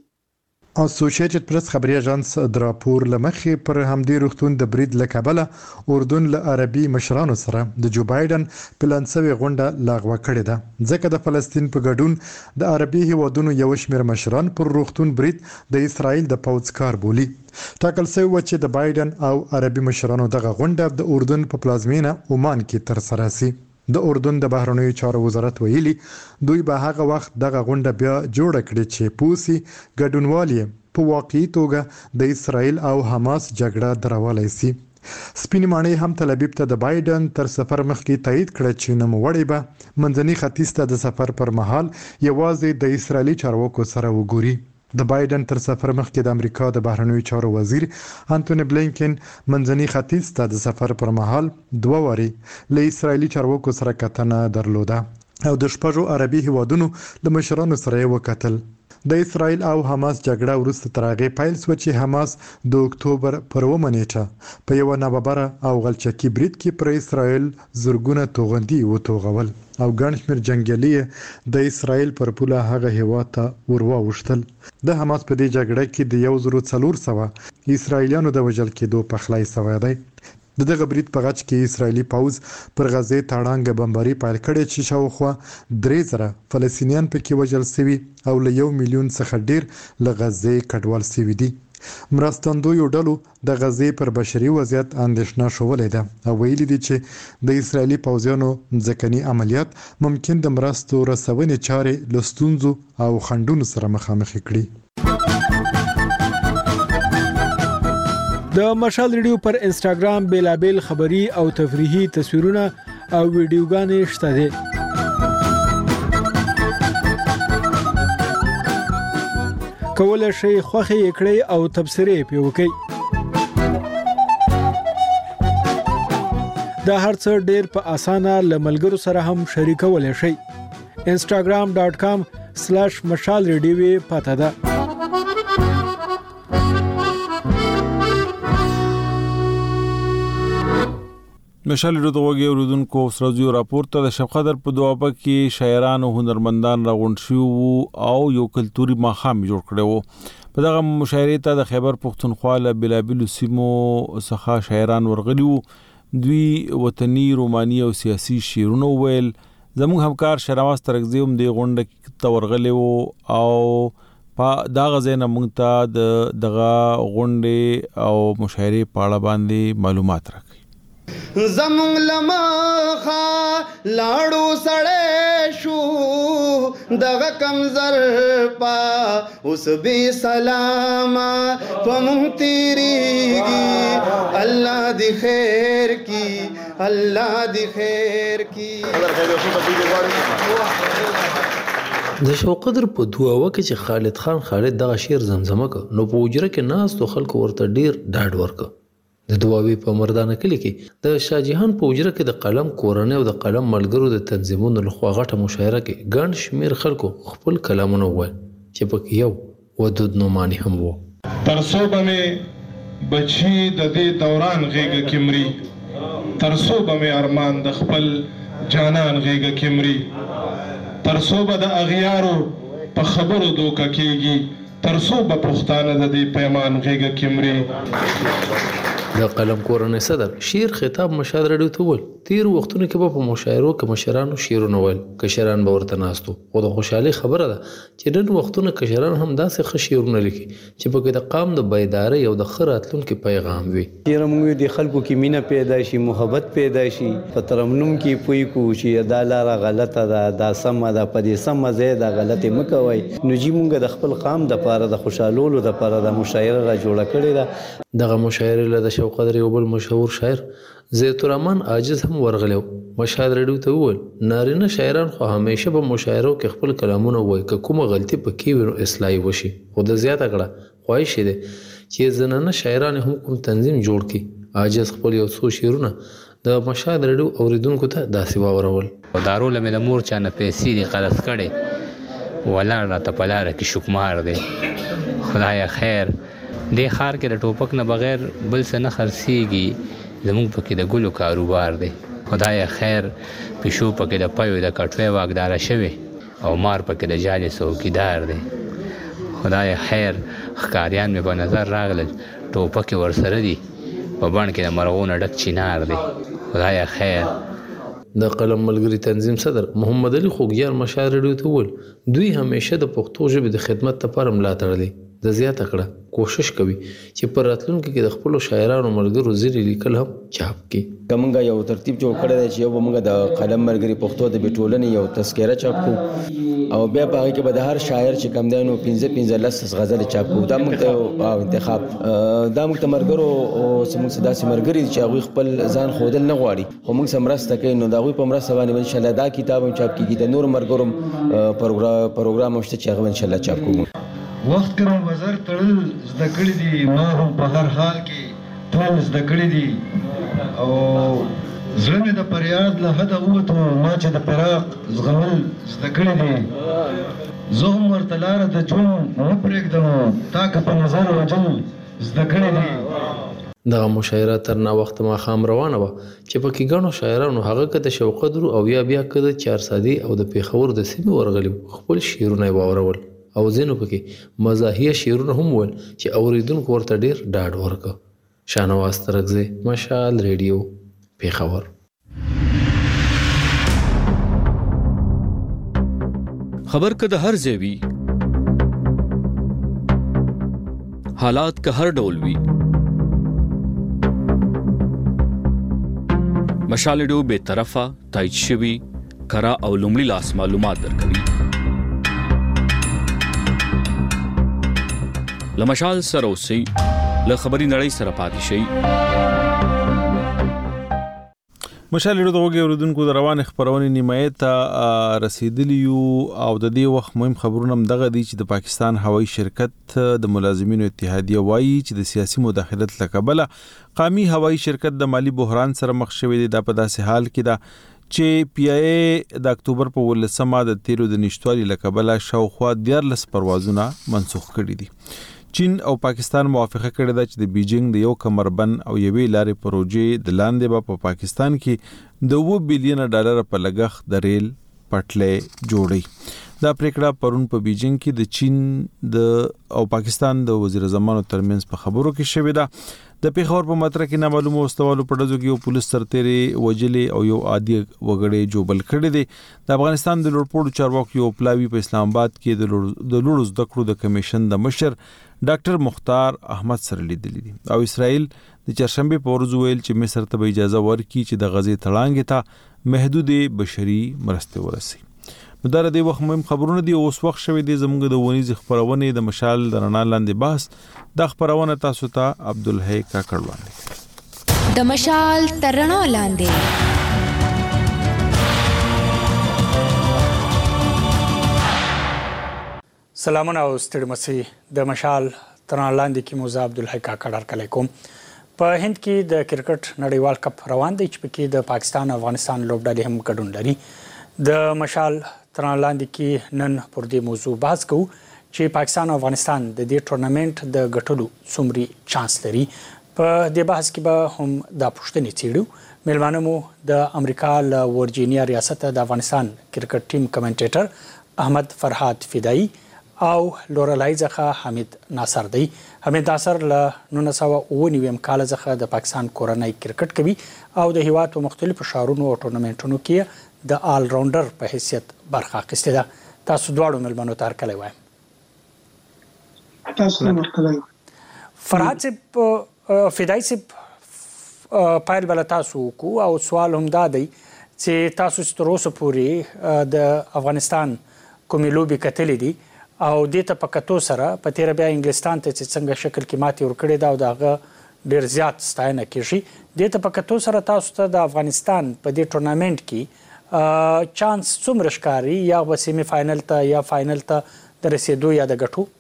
S17: اسوسییټډ پریس خبري اژانس د راپور لمخې پر همدې روغتون د برید له کبله اردن له عربي مشرانو سره د جو بایدن پلان شوی غونډه لغوه کړې ده ځکه د فلسطین په ګډون د عربي هیوادونو یو شمېر مشران پر روغتون برید د اسرائیل د پوځ کار بولي. ټاکل شوی و چې د بایدن او عربي مشرانو دغه غونډه د اردن په پلازمینه عمان کې تر سره شي. د اردن د بهرنیو چارو وزارت ویلي دوی به هغه وخت دغه غونډه بیا جوړ کړي چې پوسی ګډونوالي په واقعي توګه د اسرائیل او حماس جګړه درولای شي. سپین ماڼۍ هم تل ابیب ته د بایدن تر سفر مخکې تایید کړ چې نوموړی به منځني ختیځ ته د سفر پر مهال یوازې د اسرائیلي چارواکو سره وګوري. د بایدن تر سفر مخکې د امریکا د بهرنیو چارو وزیر انټونی بلینکن منځني ختیځ ته د سفر پر مهال دوه واري له اسرائیلي چارواکو سره کتنه درلوده او د شپږو عربي هیوادونو له مشرانو سره وکتل. د اسرایل او حماس جګړه وروسته تر هغې پیل شوه چې حماس د اکتوبر پر اوومه نیټه په یوه ناببره او غلچکي برید کې پر اسرایل زرګونه توغندي وتوغول او ګڼ شمېر جنګیالي د اسرایل پر پوله هغه هېواد ته ور واوښتل. د حماس په دې جګړه کې د یو زرو څلور سوه اسرایلیانو د وژل کېدو پخلی سوی دی. د دغه برید په غچ کې اسرایلی پوځ پر غزې تاړانګه بمباري پیل کړې چې شاوخوا درې زره فلسطینیان پکې وژل سوي او له یو میلیون څخه ډیر له غزې کډوال سوي دي. مرستندویو ډلو د غزې پر بشري وضعیت اندېښنه ښودلې ده او ویلي دي چې د اسرایلی پوځیانو ځمکني عملیات ممکن د مرستو رسونې چارې له ستونزو او خنډونو سره مخامخ کړي.
S20: د مشال ریډیو پر انسټاګرام بیلابل خبری او تفریحي تصویرونه او ویډیوګانې شته دي. کولای شئ خوښه یې کړئ او تبصرې پې وکړئ. دا هر څه ډېر په اسانه له ملګرو سره هم شریکولی شئ. انسټاګرام ډاټ کام سلیش مشال ریډیو پته ده.
S1: مشال ریډیو ته وګورئ اوریدونکو سرازیو راپورته د شب قدر په دوابه کې شاعران او هنرمندان راغونډ شوي او یو کلتوري ماښام جوړ کړی و. په دغه مشاعرې ته د خیبر پښتونخوا له بېلابېلو سیمو څخه شاعران ورغلي وو. دوی وطني روماني او سیاسي شعرونه وویل. زموږ همکار شهنواز ترکزي هم دې غونډه ته ورغلی و او په دغه ځای نه موږ ته د دغه غونډې او مشاعرې په اړه باندې معلومات راکوي.
S21: زمونږ لمخه لاړو سړی شو دغه کمزر پا اوس بې سلامه په مونږ تیریږي. الله دې خیر کی الله دې خیر کی.
S22: د شو قدر په دعاوه کې چې خالد خان خالد دغه شعر زمزمه ک نو په وجره کې ناستو خلکو ورته ډیر ډاډ ورک. د دواوی په مردانه کلی کې د شاه جهان په وجره کې د قلم کورنۍ او د قلم ملګرو د تنظیمونو لخوا غټه مشاعره کې ګڼ شمیر خلکو خپل کلامونه وویل چې پکې یو ودود نعماني هم و.
S23: ترڅو به مې بچي د دې دوران غېږه کې مري، ترڅو به مې ارمان د خپل جانان غېږه کې مري، ترڅو به د اغیارو په خبرو دوکه کېږي، ترڅو به پښتانه د دې پیمان غېږه کې مري.
S22: د قلم کورنۍ صدر شعر خطاب مشال ریډیو ته وویل تیر وختونو کې به په مشاعرو کې مشرانو شعرونه ویل، کشران به ورته ناستو. خو د خوشحالۍ خبره ده چې نن وختونه کشران هم داسې ښه شعرونه لیکي چې پکې د قام د بیدارۍ او د ښه راتلونکي پیغام وي.
S24: چېرې موږ د خلکو کې مینه پیدا شي، محبت پیدا شي، په ترنم کې پوه کړو چې دا لاره غلطه ده، دا سمه ده، په دې سمه ځای دا غلطې مه کوئ. نو جي موږ د خپل قام دپاره د خوشحالولو دپاره دا مشاعره را جوړه کړې ده.
S22: دغه مشاعرې له د شوق قدر یو بل مشهور شاعر زید الرحمن عاجز هم ورغلی و. مشال ریډیو ته وویل نارینه شاعران خو همیشه په مشاعرو کې خپل کلامونه وایي که کومه غلطي پکې وي نو اصلاحي وشي. خو د زیاته کړه خواهش یې دی چې زنانه شاعران هم کوم تنظیم جوړ کړي. عاجز خپل یو څو شعرونه د مشال ریډیو اوریدونکو ته داسې واورول.
S25: دارو له مې د مور چا نه پیسې دي قرض کړې ولاړ راته په لاره کې شکمار دی. خدایه خیر دې ښار کې د ټوپک نه بغیر بل څه نه خرڅېږي، زموږ پکې د ګلو کاروبار دی. خدایه خیر پیشو پکې د پیو د کټوۍ واګداره شوې او مار پکې د جالې څوکیدار دی. خدایه خیر ښکاریان مې په نظر راغلل ټوپکې ورسره دي، په بڼ کې د مرغونو ډک چینار دی. خدایه خیر.
S22: د قلم ملګري تنظیم صدر محمد علي خوږیار مشال ریډیو ته وویل دوی همیشه د پښتو ژبې د خدمت لپاره ملاتړ دی. د زیاته کړه کوشش کوي چې پر راتلونکي کې د خپلو شاعرانو ملګرو زیري لیکل هم چاپ کړي.
S26: موږ یو ترتیب جوړ کړی دی چې یو موږ د قلم ملګري پښتو د ټولنې یو تذکره چاپ کړو او بیا په هغې کې به د هر شاعر چې کوم دی نو پنځه پنځه لس غزلې چاپ کړو. دا موږ ته انتخاب دا موږ ته ملګرو زموږ څه داسې ملګري دي چې هغوی خپل ځان ښودل نه غواړي خو موږ سره مرسته کوي. نو د هغوی په مرسته باندې انشاءالله دا کتاب هم چاپ کېږي. د نورو ملګرو پروګرام هم شته چې هغه انشاءالله چاپ کوو.
S27: وخت کرم وزر تړل زده کړي دي، ما هم په هر حال کې ټول زده کړي دي او زړه مې د فریاد له حده ووتو، ما چې د فراق زغمل زده کړي دي. زه هم ورته لاره د ژوند نه پرېږدم تا که په نظر وجل زده کړي دي.
S22: دغه مشاعره تر نا وخت ماښام روانه وه چې پکې ګڼو شاعرانو هغه که د شوقت درو او یا بیا که د چارسادي او د پېښور د سیمې ورغلي خپل شعرونه یې واورول او ځینو پکې مزاحیه شعرونه هم ول چې اورېدونکو ورته ډېر ډاډ ورکړه. شاهنواز ترکزی، مشال ریډیو، پېښور.
S2: خبر که د هر ځای وي، حالات که هر ډول وي، مشال ریډیو بے طرفه، تایید شوي، کره او لومړي لاس معلومات درکوي. له مشال سره اوسئ، له خبري نړۍ سره پاتې شئ.
S1: مشال ریډیو د وګړو اوریدونکو د روان خبرونې نیمایي ته رسیدلی یو او د دې وخت مهم خبرونه هم دغه دي چې د پاکستان هوایي شرکت د ملازمینو اتحادیه وایي چې د سیاسي مداخلت له کبله قومي هوایي شرکت د مالی بحران سره مخ شوی دی. دا په داسې حال کې ده چې پی ای ای د اکتوبر په ولسمه د تیرو د نشټوالي له کبله شاوخوا دیارلس پروازونه منسوخ کړي دي. چین او پاکستان موافقه کړې ده چې د بیجینګ د یو کمربند او یوې لارې پروژې د لاندې به په پاکستان کې د اووه بلین ډالر په لګښت د ریل پټلۍ جوړي. دا پریکړه پرون په بیجینګ کې د چین د او پاکستان د وزیر زمانو ترمنځ په خبرو کې شوې ده. د پیښور په متره کې نامعلومه واستوالو په ډزو کې یو پولیس سرتېری وجلې او یو عادي وګړی جوبل کړی دی. د افغانستان د لوړپوړو چارواکو یو پلاوی په اسلام آباد کې د لوړو زده کړو د کمیشن د مشر ډاکټر مختار احمد سره لیدلی دي او اسرائیل د چهارشنبه په ورځ ویل چې مصر ته اجازه ورکړي چې د غزې تړانګې ته محدود بشري مرستې ورسي. نو دا د دې وخت مهم خبرونه دي. اوس وخت شوی دی زموږ د ونیز خبرونه د مشال د رڼا لاندې بحث د خبرونه تاسو ته عبدالحی کاکړ وړاندې
S3: د مشال تر رڼا لاندې.
S4: سلامونه او ستړي مسئ د مشال تر رڼا لاندې کې موزه عبدالحی کاکړ هرکلی کوم. په هند کې د کرکټ نړیوال کپ روان دی چې پکې د پاکستان او افغانستان لوبډلې هم ګډون لري. د مشال تر رڼا لاندې کې نن پر دې موضوع بحث کوو چې پاکستان او افغانستان د دې ټورنمنت د ګټلو څومره چانس لري. په دې بحث کې به هم دا پوښتنې څېړو. میلمانه مو د امریکا له ورجینیا ریاست د افغانستان کرکټ ټیم کمنټیټر احمد فرهاد فدایی او لورلای څخه حمید ناصر دی. حمید ناصر له نولس سوه اوه نوي کال څخه د پاکستان کورنۍ کرکټ کوي او د هیواد په مختلفو ښارونو او ټورنمنټونو کې د آل راونډر په حیثیت برخه اخیستې ده. تاسو دواړو ملمنو ته هرکلی وایم.
S5: تاسو هرکلی.
S4: فرهاد صاحب، فدایی صاحب، پیل بل تاسو وکړو او سوال هم دا دی چې تاسو تر اوسه پورې د افغانستان کومې لوبې کتلې دي او دې ته په کتو سره په تیره بیا انګلستان ته چې څنګه شکل کې ماتې ورکړې ده او د هغه ډېر زیات ستاینه کېږي. دې ته په کتو سره تاسو ته د افغانستان په دې ټورنمنټ کې چانس څومره ښکاري، یا به سیمي فاینل ته یا فاینل ته د رسېدو یا د ګټو؟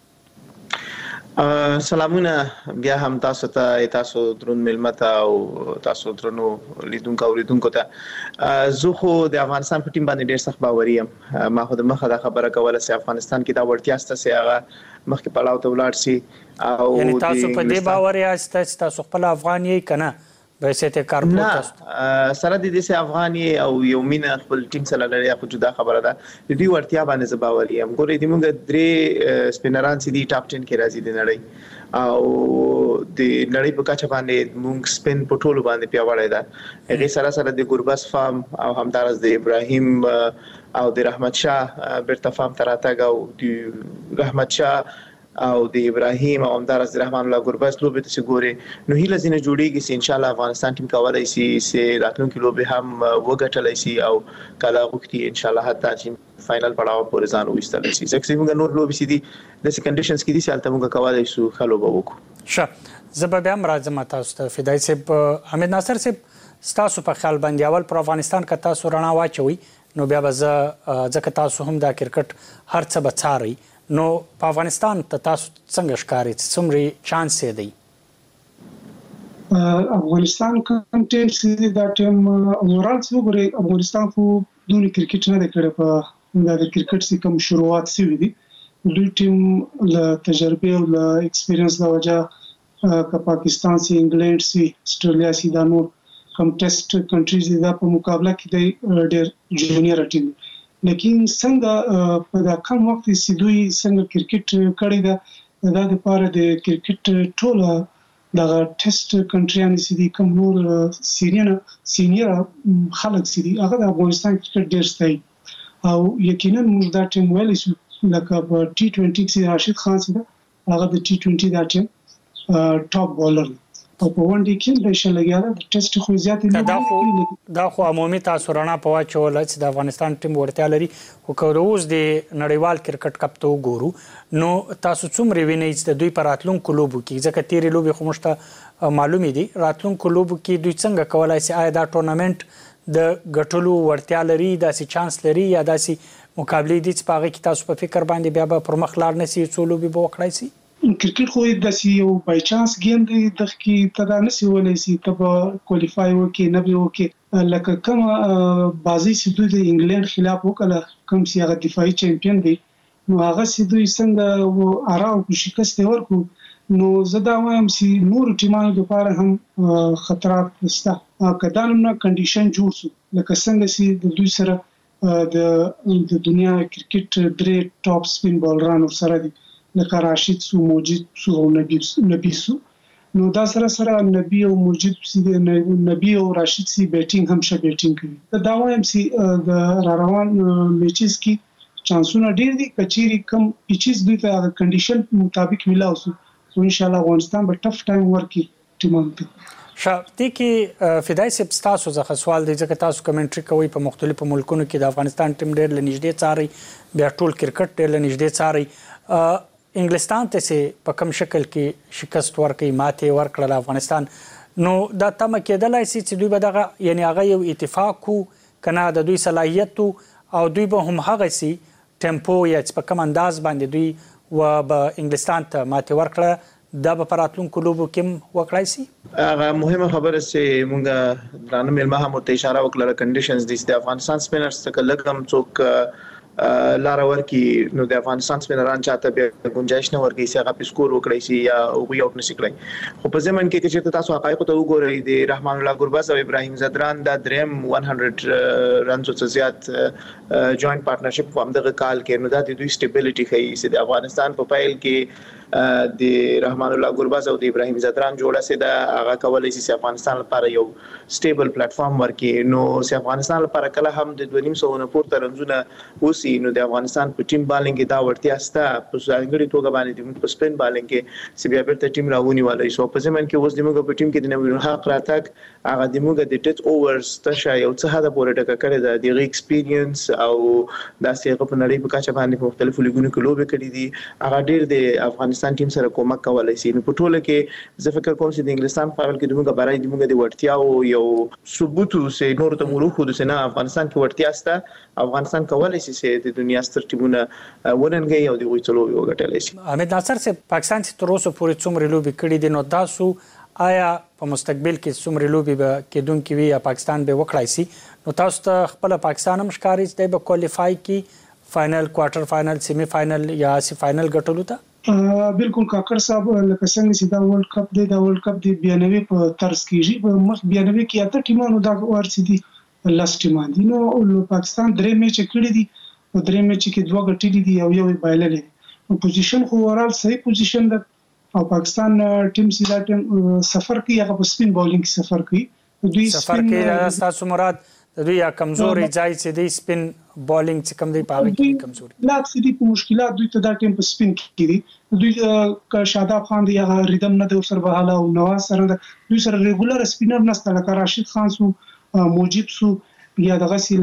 S19: سلامونه بیا هم تاسو ته، تاسو درون ملمته او تاسو درنو لیدونکو او لیدونکو ته. زه خو د افغانستان په ټیم باندې ډېر سخت باوري یم. ما خو د مخه دا خبره کوله چې افغانستان کې دا وړتیا شته چې هغه مخکې پړاو ته ولاړ شي. او
S4: یعنی تاسو په دې باور یاست چې تاسو خپل افغان یې که نه؟ بحیثیت کارپورټ
S19: سره د دې سه افغان او یو مینه خپل ټیم سره لري، خو جدا خبره ده. د دې ورتیا باندې زه باور یم. ګورې د موږ درې سپینران چې دي ټاپ ټن کې راځي د نړۍ او د نړۍ په کچه باندې موږ سپین په ټولو باندې پیاوړی ده. هغې سره سره د ګربز فام او همدارس د ابراهیم او د رحمت شاه بیرته فام ته راتګ او د رحمت شاه او د ابراهیم او همدارس د رحمان الله ګربز لوبې ته چې ګورې نو هیله ځینې جوړېږي چې انشاءالله افغانستان ټیم کولی شي چې راتلونکي لوبې هم وګټلی شي او کله غوښتي انشاءالله حتی چې فاینل پړاو پورې ځان وایستلی شي. ځکه چې موږ نور لوبې چې دي داسې کنډیشنز کې دي چې هلته موږ کولی شو ښه لوبه وکړو.
S4: ښه، زه به بیا هم راځم تاسو ته. فدایی صاحب، حمید ناصر صاحب، ستاسو په خیال باندې اول پر افغانستان که تاسو رڼا واچوئ نو بیا به زه ځکه تاسو هم دا کرکټ هر څه به څارئ، نو په افغانستان ته تاسو څنګه ښکاري چې څومره چانس یې دی؟
S5: افغانستان کوم ټیم چې دا ټیم اورال څه وګورئ، افغانستان خو دونه کرکټ نه دی کړی په دا د کرکټ سي کوم شروعات سوي دي دوی ټیم له تجربه او له ایکسپیرینس د وجه ک پاکستان سي انګلند سي استرالیا سي دا نور کوم ټیسټ کنټریز دا په مقابله کې د ډېر جونیئر ټیم لیکن څنګه په دا کم وخت سي دوی څنګه کرکټ کړی دا دا د پاره د کرکټ ټوله دا ټیسټ کنټریان سي دي کوم نور سینیر سینیر خلک سي دي هغه د افغانستان کرکټ ډېر ستای او یقینا موږ دا ټیم ویلی شو لکه په ټي ټوئنټي کې راشد خان سي هغه د ټي ټوئنټي دا ټیم ټاپ بولر او په ون ډي کې د شلګیاله د ټیسټ خو زیاتې
S4: دا خو دا خو عمومي تاسو رڼا په واچول چې د افغانستان ټیم ورته لري خو کوروز د نړیوال کرکټ کپ ته وګورو نو تاسو څومره وینئ چې د دوی پر راتلونکو لوبو کې ځکه تیرې لوبې خو مشته معلومې دي راتلونکو لوبو کې دوی څنګه کولای شي آیا دا ټورنمنت د ګټلو ورتیا لري داسې چانس لري یا داسې مقابله دي چې پاغه کې تاسو په فکر باندې بیا به پر مخ لاړ نسی څو لوبي به وکړای شي
S5: کرکټ خو د سی یو بای چانس گیم دی د کې تدا نسی ولې سي تب کوالیفای وکي نه به وکي لکه کوم بازي سي د انګلند خلاف وکړه کوم سی هغه دفاعي چمپیون دی نو هغه سي دوی څنګه اراو کو شکست ورکو نو زدا وایم سي نور ټیمانو لپاره هم خطرات نشته کدان نه کنډیشن جوړ شو لکه څنګه سي د دوی سره د د دنیا کرکټ درې ټاپ سپین بالرانو سره دي لکه راشد سو موجود سو او نبی نبی سو نو دا سره سره نبی او موجود سي نبی او راشد سي بیټینګ هم شه بیټینګ کوي دا وایم سي د روان میچز کې چانسونه ډیر دي کچيري کم پیچز دوی ته کنډیشن مطابق ملاو سو ان شاء الله افغانستان به ټف ټایم ورکي ټیمونو ته
S4: شابتي کې فدای سپ تاسو ځخه سوال دی ځکه تاسو کمنټري کوي په مختلفو ملکونو کې د افغانستان ټیم ډېر لنیږدې څاري بیا ټول کرکټ ډېر لنیږدې څاري انګلستان ته سي په کوم شکل کې شکست ورکړي ماته ورکړل افغانستان نو دا تم کېدلای سي چې دوی به دغه یعنی هغه یو اتفاق کو کنه د دوی صلاحیت او دوی به هم هغه سي ټیمپو یا په کوم انداز باندې دوی و به انګلستان ته ماته ورکړه دا به پراتلونکو لوبو کې وکړای سي
S6: هغه مهمه خبره چې مونږ درانه ملما هم ته اشاره وکړه کنډیشنز د افغانستان سپینرز څخه لګم څوک لار ورکی نو د افغانستان سپینران چاته به گنجائش نه ورکی چې هغه په سکور وکړي سي یا وی اوټ نشي کړی خو په ځمن کې چې تاسو حقایق ته وګورئ د رحمان الله ګرباز او ابراهیم زدران د دریم سل رنز څخه زیات جوائنٹ پارټنرشپ کوم دغه کال کې نو د دوی سټیبিলিټي کوي چې د افغانستان په فایل کې د رحمان الله ګرباز او د ابراهیم زدران جوړه سي د هغه کولای شي چې افغانستان لپاره یو سټیبل پلیټ فارم ورکي نو چې افغانستان لپاره کله هم د دوه نیم سو نه پورته رنزونه وسی نو د افغانستان په ټیم بالینګ دا ورتیا ستا په ځانګړي توګه باندې د په سپین بالینګ کې چې بیا بیرته ټیم راونی والي سو په ځمن کې اوس د موږ په ټیم کې د نوې حق راتګ هغه د موږ د ټچ اوورز تشه یو څه هدا پورې ټکه کړی د دغه ایکسپیرینس او داسې په نړۍ په کچه باندې په مختلفو لیګونو کې لوبې کړې دي هغه ډیر د افغانستان ټیم سره کومک کولای شي نو په ټوله کې زه فکر کوم چې د انګلستان په اړه کې د موږ برای د موږ د ورتیا او یو ثبوت سه نور ته مورو خو د سنا افغانستان کې ورتیا ستا افغانستان کولای شي چې د دنیا ستر ټیمونه ورنګي او د وی څلو یو غټلای شي
S4: احمد ناصر سے پاکستان چې تر اوسه پورې څومره لوبي کړې دي نو تاسو آیا په مستقبل کې څومره لوبي به کېدونکې وي یا پاکستان به وکړای شي نو تاسو ته خپل پاکستان هم ښکاري چې به کوالیفای کی فائنل کوارټر فائنل سیمی فائنل یا سی فائنل ګټلو ته
S5: بالکل کاکر صاحب لکه څنګه چې دا ورلد کپ دی دا ورلد کپ دی بیانوي په طرز کې په مخ بیانوي کې اته ټیمانو دا ورسې دي لاست ټیمان دي نو پاکستان درې میچ کړی دي او درې میچ کې دوه ګټلې دي او یو بایللې نو پوزیشن خو اورال صحیح پوزیشن ده او پاکستان ټیم سي دا ټیم سفر کوي هغه په سپین بولینګ سفر کوي دوی
S4: سفر کوي تاسو مراد دوی یا کمزوري ځای چې دی سپین بولینګ چې کم دی پاوي کې کمزوري
S5: لا څه دي په مشکلات دوی ته دا ټیم په سپین کې دي دوی شاداب خان دی هغه ریدم نه د سر بهاله او نواز سره دوی سره ریګولر سپینر نشته لکه راشد خان سو موجب سو یا دغه سی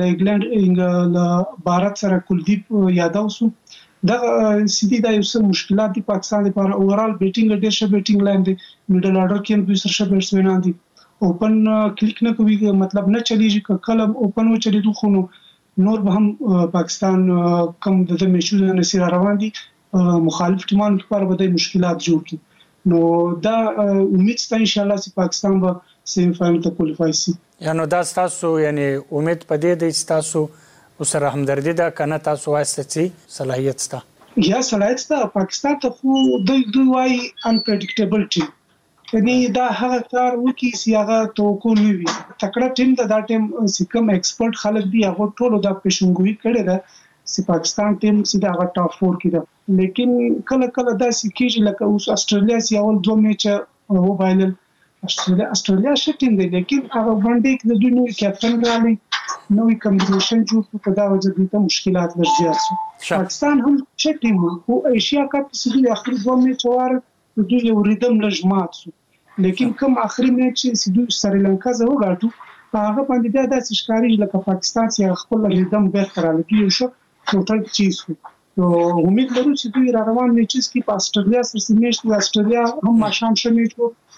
S5: لګلند بھارت سره کلدیپ یادو سو دا سیدی دا یو څه مشکلات دي پاکستان لپاره اورال بیټینګ ډېر ښه بیټینګ لاین دي میډل اورډر کې دوی سره ښه بیټسمنان دي اوپن کلیک نه کوي مطلب نه چلیږي کله اوپن و چلی دوه خونو نور به هم پاکستان کم د میچونو نسیر روان دي مخالف ټیمانو لپاره به د مشکلات جوړ کړي نو دا امید ست ان شاء الله چې پاکستان به سیمی فائنل ته کوالیفای شي
S4: یا نو دا تاسو یعنی امید پدې د تاسو وسره همدردي ده کنه تاسو واسطه چې صلاحیت ستا
S5: یا صلاحیت ستا پاکستان ته خو دوی دوی وايي انپریډکټیبل ټیم یعنی دا هغه کار وکي چې هغه توقع نه وي تکړه ټیم ته دا ټیم سکم ایکسپرت خلک دی هغه ټول دا پېشنګوي کړي دا چې پاکستان ټیم سیده هغه ټاپ فور کې ده لیکن کله کله دا سکیږي لکه اوس استرالیا سي اول دوه میچ وو بایلل استرالیا استرالیا شټینګ دی لیکن هغه باندې کې د دوی نوې کیپټن راغلی نوې کمبینیشن جوړ په دا وجه د مشکلات لږ شو پاکستان هم شټینګ او ایشیا کپ سیده اخر دوه میچ وار د دوی یو ریدم لږ مات شو لیکن کوم اخري میچ چې دوی سریلانکا زه وګاټو هغه باندې دا د ښکاری لکه پاکستان چې خپل ریدم برقرار لګي شو ټوټل چیز نو امید لرو چې دوی را روان میچز کې په استرالیا سره سیمیش د استرالیا هم ماشام شمیچ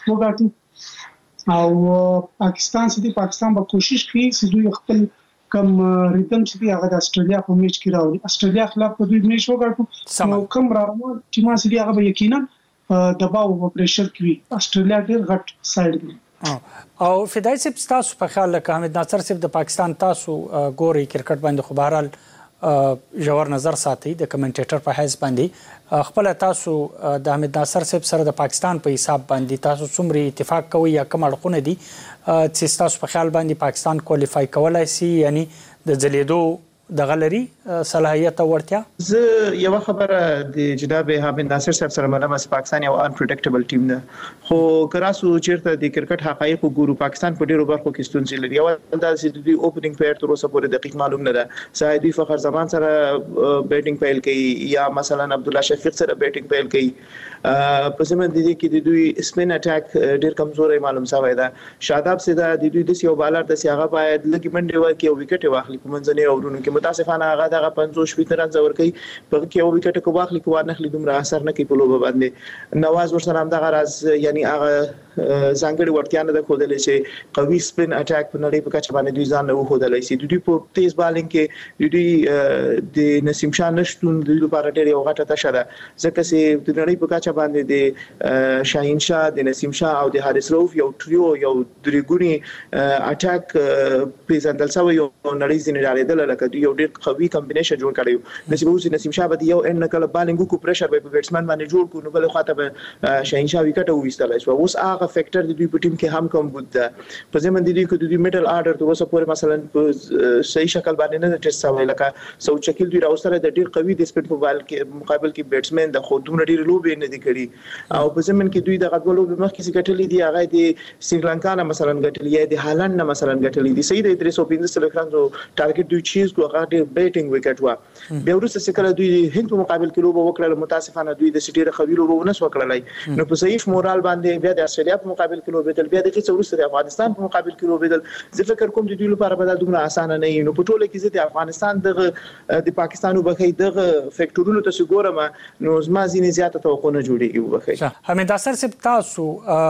S5: وګاټو او پاکستان سره پاکستان به کوشش کوي چې دوی خپل کم ریتم چې هغه د استرالیا په میچ کې راوړي استرالیا خلاف په دوی میچ وګاټو نو کم را روان چې ما سره هغه یقینا دباو او پریشر کوي استرالیا ډېر غټ سایډ دی
S4: او فدای صاحب تاسو په خیال لکه حمید ناصر صاحب د پاکستان تاسو ګوري کرکټ باندې خو بهرحال جوړ نظر ساتي د کمنټیټر په حیث باندې خپل تاسو د حمید ناصر صاحب سره د پاکستان په حساب باندې تاسو څومره اتفاق کوي یا کوم اړخونه دي چې تاسو په خیال باندې پاکستان کوالیفای کولای شي یعنی د ځلیدو د غلري صلاحیت او ورتیا
S6: زه یو خبره د جناب حمید ناصر صاحب سره منم چې پاکستان یو انپریډکټیبل ټیم ده خو کراسو چیرته د کرکټ حقایق ګورو پاکستان په ډیرو برخو کې ستونزې لري او دا چې د اوپننګ پیر تر اوسه پورې دقیق معلوم نه ده سایدی فخر زمان سره بیټینګ پیل کوي یا مثلا عبد الله شفیق سره بیټینګ پیل کوي په زمن دي کې د دوی سپین اٹیک ډیر کمزوري معلوم شوی ده شاداب سیدا د دوی د یو بالر د سیاغه باید لګي منډه ورکړي او وکټ واخلي په منځني اورونو کې متاسفانه هغه دغه پنځوس شپږ رن زور کوي په کې یو وکټ کو واخلي کو نه خلی دومره اثر نه کوي په لوبه باندې نواز ورسره هم دغه راز یعنی هغه ځانګړي ورتیا نه د خودلې چې قوي سپین اٹیک په نړۍ په کچه باندې دوی ځان له خودلې شي دوی په تیز بالینګ کې دوی د نسیم شاه نشټون د لپاره ډېر یو غټه تشه ده ځکه چې د نړۍ په کچه باندې د شاهین شاه د نسیم شاه او د حارث روف یو ټریو یو درېګونی اٹیک پیژندل شوی یو نړۍ ځینې راړېدل لکه دوی یو ډېر قوي کمبینیشن جوړ کړی نسیم اوس نسیم شاه به یو ان نکله بالینګ کو پریشر به په بیټسمن باندې جوړ کو نو بل خاطر به شاهین شاه وکټ وېستل شو اوس هغه فیکٹر د دوی په ټیم کې هم کوم بود ده په زمون دي کې د دوی میډل آرډر ته اوسه پورې مثلا په صحیح شکل باندې نه ټیسټ شوی لکه سو چکیل دوی راوستره د ډېر قوي د سپین په بال کې مقابل کې بیټسمن د خو دومره ډېر لوبې نه دي کړی او په زمون کې دوی د غټولو به مخ کې ګټلې دي هغه د سریلانکا نه مثلا ګټلې دي هالند نه مثلا ګټلې دي صحیح د درې سو پنځه سل فرانزو ټارګټ دوی چیز کو هغه د بیټینګ وکټ وا بیا ورسره څکل دوی هند په مقابل کې لوبه وکړه متاسفانه دوی د سټیره خوي لوبه ونه سو کړلای نو په ضعیف مورال باندې بیا د استرالیا په مقابل کې لوبه دل بیا د هیڅ ورسره د افغانستان په مقابل کې لوبه دل زه فکر کوم د دوی لپاره به دومره اسانه نه وي نو په ټوله کې زه د افغانستان د د پاکستان وبخې دغه فیکټورونو ته وګورم نو زما ځینې زیاته توقع نه جوړیږي وبخې
S4: حمید ناصر صاحب تاسو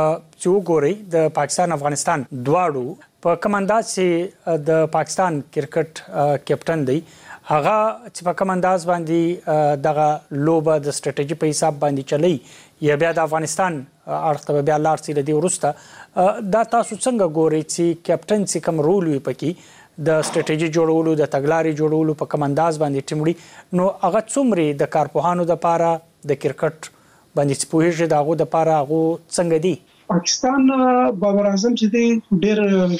S4: چې وګورئ د پاکستان افغانستان دواړو په کوم انداز چې د پاکستان کرکټ کیپټن دی هغه چې په کوم انداز باندې دغه لوبه د ستراتیژي په حساب باندې چلی یا بیا د افغانستان اړخ ته بیا لار سي لدی ورسته دا تاسو څنګه ګورئ چې کیپټن چې کوم رول وي پکې د ستراتیژي جوړولو د تګلارې جوړولو په کوم انداز باندې ټیمړي نو هغه څومره د کارپوهانو د پاره د کرکټ باندې سپوږی دغه د پاره هغه څنګه دی
S5: پاکستان بابر اعظم چې دی ډېر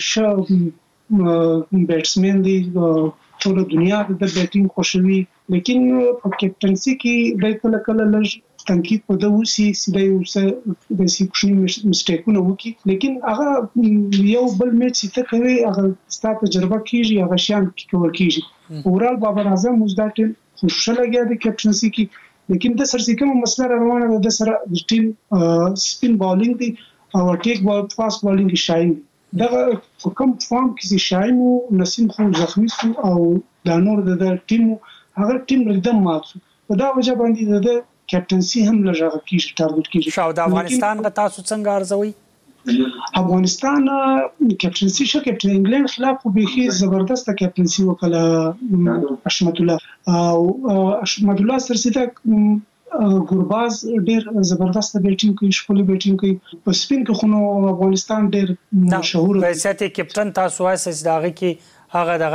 S5: ښه بیټسمن دی ټول دنیا د بیټینګ خوشوي لیکن په کیپټنسي کې د کله کله لږ تنقید په دغه سي سیده یو څه د سی کوشنی مسټیکونه وکي لیکن هغه یو بل میچ چې کوي هغه ستاسو تجربه کیږي هغه شان کې کیږي اورال بابر اعظم مزداټ خوشاله لګیا د کیپټنسي کې لیکن د سر کومه مسله روانه ده د سره د ټیم سپین بالینګ دی او ټیک بال فاست بالینګ شاین دا کوم فارم کې شاین او نسیم خو زخمی شو او د نور د ټیم هغه ټیم ردم مات په دا وجه باندې د کیپټنسي هم لږه کیږي ټارګټ کیږي
S4: شاو د افغانستان غ تاسو څنګه ارزوي
S5: افغانستان کیپټنسي شو کیپټن انګلند خلاف به هي زبردست کیپټنسي وکړه اشمت الله او اشمت الله سرسیده ګورباز ډېر زبردست بیټینګ کوي شپږ بیټینګ کوي په سپین کې خو افغانستان ډېر مشهور
S4: دی په سیاته کیپټن تاسو وایي چې داغه کې هغه دغه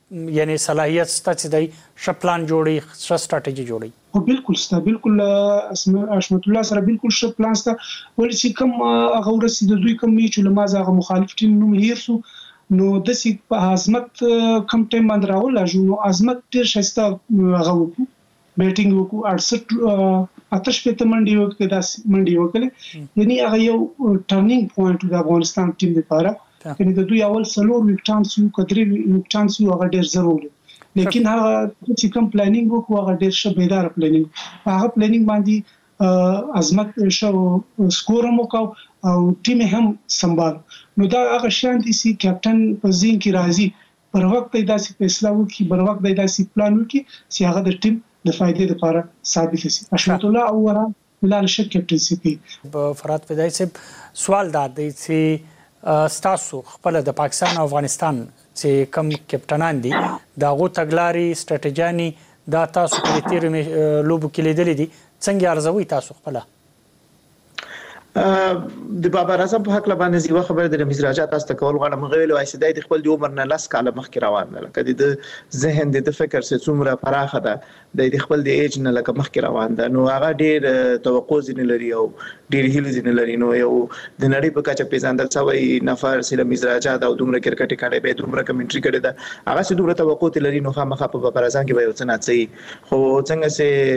S4: یعنی صلاحیت ستا چې دی ښه پلان جوړي ښه سټراټیجي جوړي؟
S5: او بالکل ستا بالکل حشمت الله سره بالکل ښه پلان ستا ولې چې کوم هغه ورسې د دوی کوم میچ لماز هغه مخالف ټیم نوم هیر سو نو د سی په عظمت کم ټیم باندې راول نو عظمت ډیر شسته هغه وکړو بیټینګ وکړو اړسټ اتش په تمنډي وکړه داس منډي وکړه یعنی هغه یو ټرنینګ پوینټ د افغانستان ټیم لپاره یعنی د دوی اول سلور وکټان سو کدري وکټان سو هغه ډیر ضروري لیکن هغه چې کوم پلانینګ وکړو هغه ډیر ښه بیدار پلانینګ هغه پلانینګ باندې عظمت شو سکور مو کو او ټیم هم سنبال نو دا هغه شان دي چې کیپټن په زین کې راځي پر وخت د داسې فیصله وکړي پر وخت د داسې پلان وکړي چې هغه د ټیم د فائدې لپاره ثابت شي. حشمت الله او ورا لا شک کیپټن سی پی
S4: فرات فدای صاحب سوال دا دی چې ستاسو خپل د پاکستان او افغانستان چې کم کپټنان دي دا غو تګلاري سټریټیجاني دا تاسو په تیر لوبو کې لیدلې دي څنګه ارزوي تاسو خپل
S6: د بابر اعظم په حق لبانې زیوه خبره د رمیز راجا تاسو ته کول غواړم غوېلو ایسدای د خپل د عمر نه لاس کاله مخکې روان دی لکه د ذهن د فکر څخه څومره پراخه ده د خپل د ایج نه لکه مخکې روان ده نو هغه ډېر توقع زین لري او ډېر هیله زین لري نو یو د نړۍ په کچه پیژندل شوی نفر سره رمیز راجا دا دومره کرکټ کړي به دومره کمنټري کړي ده هغه څه دومره توقع لري نو خامخا په بابر اعظم کې به یو څه ناڅي خو څنګه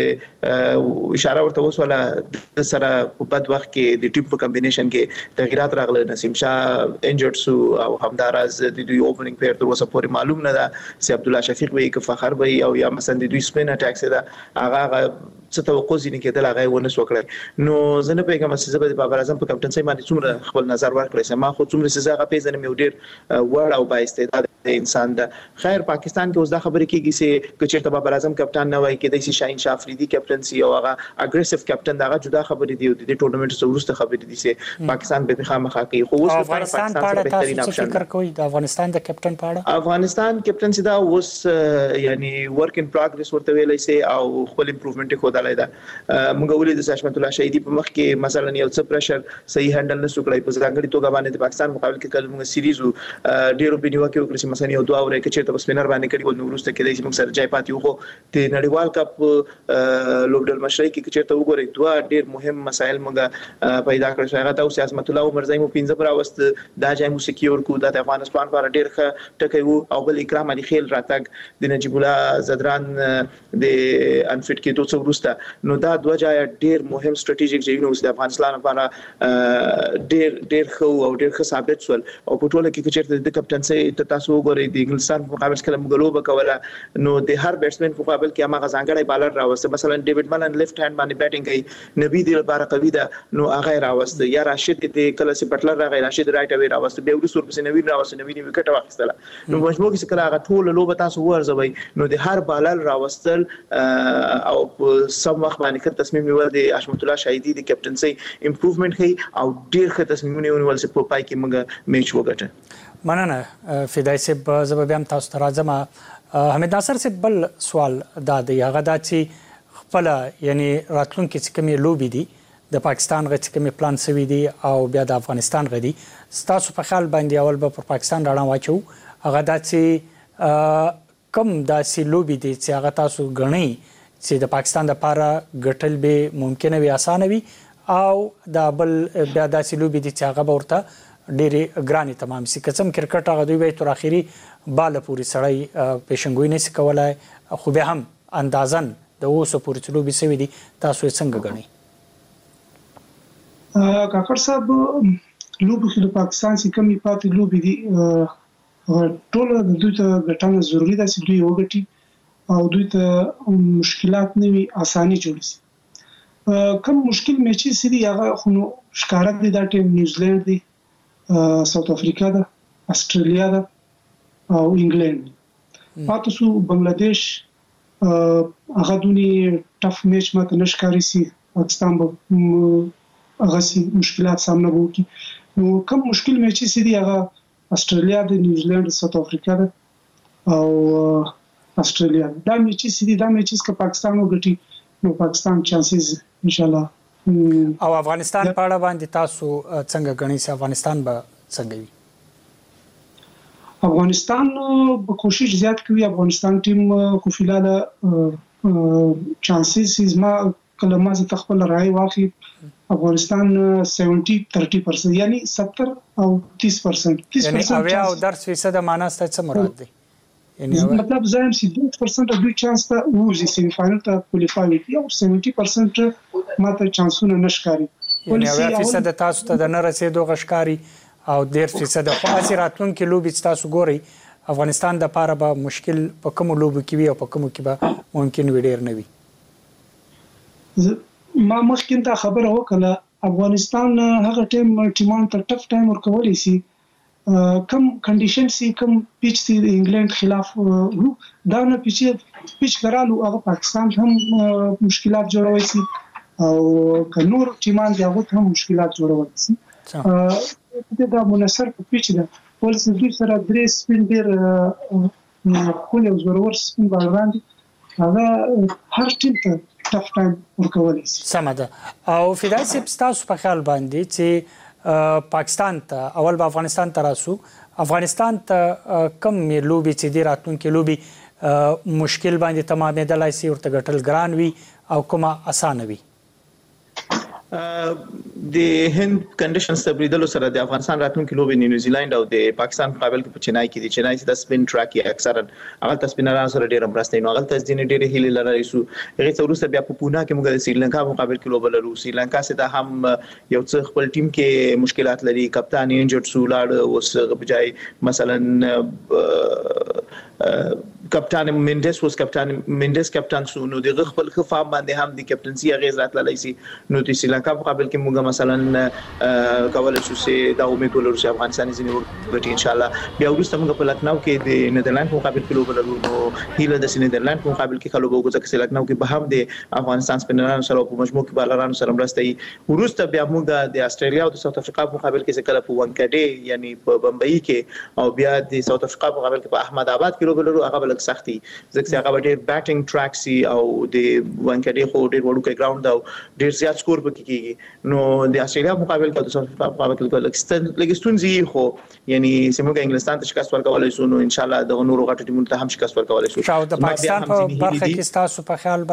S6: سه اشاره ورته وسوله سره په بد وخت کې د ټیم په کمبینیشن کې تغیرات راغله نسیم شاه انجرډ سو او همدارز د دوی اوپننګ پیر تر اوسه پورې معلوم نه ده چې عبد الله شفیق وی ک فخر وی او یا مثلا د دوی سپین اٹیکس ده هغه څه توقع زینې کېدل هغه ونه وکړل نو زنه پیغام چې زبر د بابر اعظم په کپټنسي باندې څومره خپل نظر ورکړی ما خو څومره چې هغه پیژنم یو ډیر وړ او با استعداد انسان ده خیر پاکستان کې اوس دا خبره کیږي چې کچېرته بابر اعظم کپټان نه وای کېدای شي شاهین شاه افریدي کپټنسي او هغه اګریسیو کپټن دا جدا خبره دی د ټورنمنت سره ورسته خبره دي چې پاکستان به خامخا کوي خو اوس
S4: افغانستان په اړه تاسو څه فکر کوئ د افغانستان د کپټن په اړه
S6: افغانستان کپټن چې دا اوس یعنی ورک ان پروګرس ورته ویلای سي او خپل امپروومنت خو دلای دا موږ ولې د حشمت الله شهیدی په مخ کې مثلا یو څه پرشر صحیح هندل نسو کړی په ځانګړي توګه باندې د پاکستان مقابل کې کله موږ سیریز ډیرو بنیو کې وکړي مثلا یو دوه اورې کې چې ته سپینر باندې کړي ول نو ورسته کې د موږ سره جای پاتې وو د نړیوال کپ لوبډل مشرقي کې چې ته وګورئ دوه ډیر مهم مسایل موږ پیدا کړل هغه ته سیاست الله عمر زای مو پینځه پر واست دا جای مو سکیور کو د افغانستان پر ډیر ښه ټکی وو او بل اکرام علي خیل راتګ د نجیب الله زدران د انفټ کې دوه ورسته نو دا دوه جای ډیر مهم سټریټیجیک ځایونه اوس د افغانستان لپاره ډیر ډیر خو او ډیر ښه ثابت شول او په ټوله کې چې د کپټنسي ته تاسو وګورئ د انګلستان په مقابل کې مغلوب کوله نو د هر بیټسمن په مقابل کې هغه ځانګړی بالر راوسته مثلا ډیوډ ملن لیفت هاند باندې بیټینګ کوي نبی د لپاره قوي ده نو هغه راوسته یا راشد د کله سي بټلر راغی راشد رائټ اوی راوسته به ورسور پس نوی راوسته نوی نیو وکټ واخیستله نو مجموع کې کله هغه ټول لوبه تاسو ورزوي نو د هر بالر راوستل او سم وخت باندې کړ تصمیم نیول د حشمت الله شهیدی د کپټنسي امپروومنت کوي او ډیر ښه تصمیمونه ونیول چې په پای کې موږ میچ وګټه
S4: مننه فدای صاحب زه به هم تاسو ته راځم حمید ناصر صاحب بل سوال دا دی هغه دا چې خپل یعنی راتلونکي چې کومې لوبې دي د پاکستان غږ چې کومې پلان سوي دي او بیا د افغانستان غږ دي ستاسو په خیال باندې اول به پر پاکستان راړه واچو هغه دا چې کم داسې لوبې دي چې هغه تاسو غنئ چې د پاکستان لپاره ګټل به ممکنه وي اسانه وي او دا بل بیا داسې لوبې دي چې هغه به ورته ډېرې ګرانې تمام شي که څه هم کرکټ هغه دوی به تر اخري باله پورې سړی پیشنګوي نه شي کولی خو بیا هم اندازن د اوسه پورې چې لوبې سوي دي تاسو یې څنګه ګڼئ
S5: کاکړ صاحب لوبې چې د پاکستان چې کمې پاتې لوبې دي ټول د دوی ته ګټنه ضروري ده چې دوی وګټي او دوی ته مشکلات نه وي اساني جوړ شي کوم مشکل میچ سي دي هغه خو ښکارا دي دا ټیم نیوزیلند دي ساوث افریقا ده استرالیا ده او انګلند پاتې سو بنگلاديش هغه دونی ټف میچ ماته نشکاري سي پاکستان به هغه سي مشکلات سامنا وکړي نو کوم مشکل میچ سي دي هغه استرالیا د نیوزیلند ساوث افریقا ده او استرالیا دا میچ سي دي دا میچ چې پاکستان وګټي نو پاکستان چانسز ان شاء الله
S4: او افغانستان په اړه باندې تاسو څنګه غنئ چې افغانستان به څنګه وي
S5: افغانستان به کوشش زیات کوي. افغانستان ټیم خو فلال چانسز زما کلمه ز تخپل راي واخلي افغانستان سبعين ثلاثين پرسنټ یعنی ستر او तीस پرسنټ
S4: یعنی اویا او درس فیصد معنا ست څه مراد دی؟
S5: یعنی مطلب زایم سي دېرش پرسنټ دوی چانس ته وځي سیمی فائنل ته کوالیفای وي او سبعين پرسنټ ماته چانسونه نشکاري.
S4: یعنی اویا فیصد تاسو ته د نه رسیدو غشکاري او ډېر فیصد خو اسی راتلونکي لوبي تاسو ګوري افغانستان د پاره به مشکل په کوم لوبو کې وي او په کوم کې به ممکن وي ډېر نه وي.
S5: ما مخکې ته خبره وکړه افغانستان هغه ټیم ټیمان ته ټف ټایم ورکولای شي کم کنډیشن سي کم پیچ سي د انګلند خلاف دا نه پیچ پیچ کرالو هغه پاکستان هم مشکلات جوړوي سي او کنور ټیمان دی هغه هم مشکلات جوړوي سي دا منصر په پیچ ده ولس دوی سره درې سپین ډیر کول او زورور سپین بالران هغه هر ټیم ته ټف ټایم ورکولای شي.
S4: سمه ده او فدای سپ تاسو په خیال باندې چې پاکستان ته اول به افغانستان ته راسو افغانستان ته کم لوبي چې دی راتلونکي لوبي مشکل باندې تمامېدلای شي ورته ګټل ګران وي او کومه اسانه وي؟
S6: د هند کنډیشنز ته بریدلو سره د افغانستان راتلونکي لوبې نیوزیلند او د پاکستان مقابل کې په چنای کې دي. چنای د سپین ټریک یې اکثرا هغه د سپینرانو سره ډېر مرسته نو هغه د ځینې ډېر هیله لري سو هغه څورسته بیا په پونا کې موږ د سریلانکا مقابل کې لوبل لرو. سریلانکا سره د هم یو څه خپل ټیم کې مشکلات لري. کپتان انجرډ سو لاړ اوس بجای مثلا کپتان مندس وس کپتان مندس کپتان سو نو دغه خپل خفام باندې هم د کپټنسي غیز راتللی سي نو د سریلانکا مقابل کې موږ مثلا کولای شو چې دا امید ولرو چې افغانستان ځینې ورغټي ان شاء الله. بیا وروسته موږ په لکنو کې د نیدرلند مقابل کې لوبل لرو نو هیله د نیدرلند مقابل کې خلک وګورځي چې لکنو کې به هم د افغانستان سپینرانو سره په مجموع کې بالرانو سره مرسته وي. وروسته بیا موږ د استرالیا او د ساوث افریقا مقابل کې کله په وانکډي یعنی په بمبئی کې او بیا د ساوث افریقا مقابل کې په احمد آباد کې لوبل لرو. هغه بل سختي ځکه هغه ډېر بیټینګ ټریک سي او د وانکډي خو ډېر وړوکی ګراوند او ډېر زیات سکور پکې کیږي نو د استرالیا مقابل کې د ساوث افریقا مقابل کې لکستن لګستونزي خو یعنی سیموګ انګلستان ته شکست ورکولای شو نو ان شاء الله د نورو غټو ټیمونو ته هم شکست ورکولای شو.
S4: شاو د پاکستان په برخه کې تاسو په خیال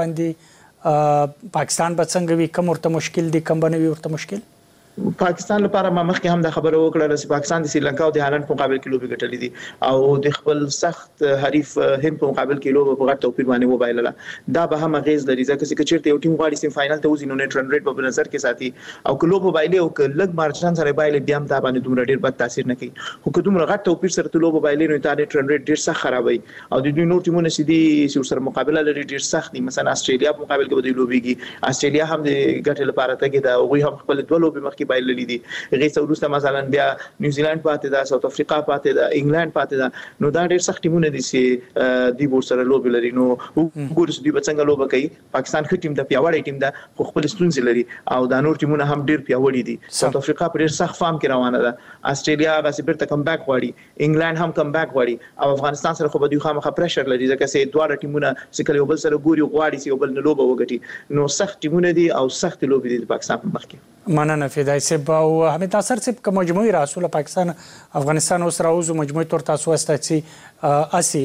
S4: باندې پاکستان به څنګه وي کوم ورته مشکل دي کوم بنوي ورته مشکل؟
S6: پاکستان لپاره ما مخکې هم د خبرو وکړه چې پاکستان د سریلانکا او د هالند په مقابل کې لوبي ګټلې دي او د خپل سخت حریف هند په مقابل کې لوبه په غټ توپیر باندې وبایلله. دا به هم غیز لري ځکه چې چیرته یو ټیم غواړي سیم فائنل ته وځي نو نیټ رن ریټ په نظر کې ساتي او که لوبه بایلې او که لګ مارجن سره بایلې بیا هم دا باندې دومره ډیر بد تاثیر نه کوي. خو که دومره غټ توپیر سره ته لوبه بایلې نو تا نیټ رن ریټ ډیر سخت خرابوي او د دوی نور ټیمونه چې دي چې سره مقابله لري ډیر سخت دي. مثلا استرالیا په مقابل کې به لوبيږي استرالیا هم د ګټل لپاره ته کې دا هغه هم خپل دوه لوبې مخکې بایللې دي. غي څورسته مثلا بیا نیوزیلند پاتې ده ساوث افریقا پاتې ده انګلند پاتې ده نو دا ډېر سخت ټیمونه دي چې دی بور سره لوبي لري نو وګورئ چې دوی به څنګه لوبه کوي. پاکستان ښه ټیم ده پیاوړی ټیم ده خو خپل ستونزې لري او دا نور ټیمونه هم ډېر پیاوړي دي. ساوث افریقا په ډېر سخت فارم کې روانه ده. استرالیا هغه بیرته کم بیک غواړي انګلند هم کم بیک غواړي او افغانستان سره خو به دوی خامخا پریشر لري ځکه چې دواړه ټیمونه چې کله یو بل سره ګوري غواړي چې یو بل نه لوبه وګټي نو سخت ټیمونه دي او سخت لوبي دي د پاکستان په مخ کې.
S4: مننه فدای سپ او حمید ناصر سپ کوم مجموعي رسول پاکستان افغانستان اوس راوځو مجموعي تور تاسو واستای چې اسی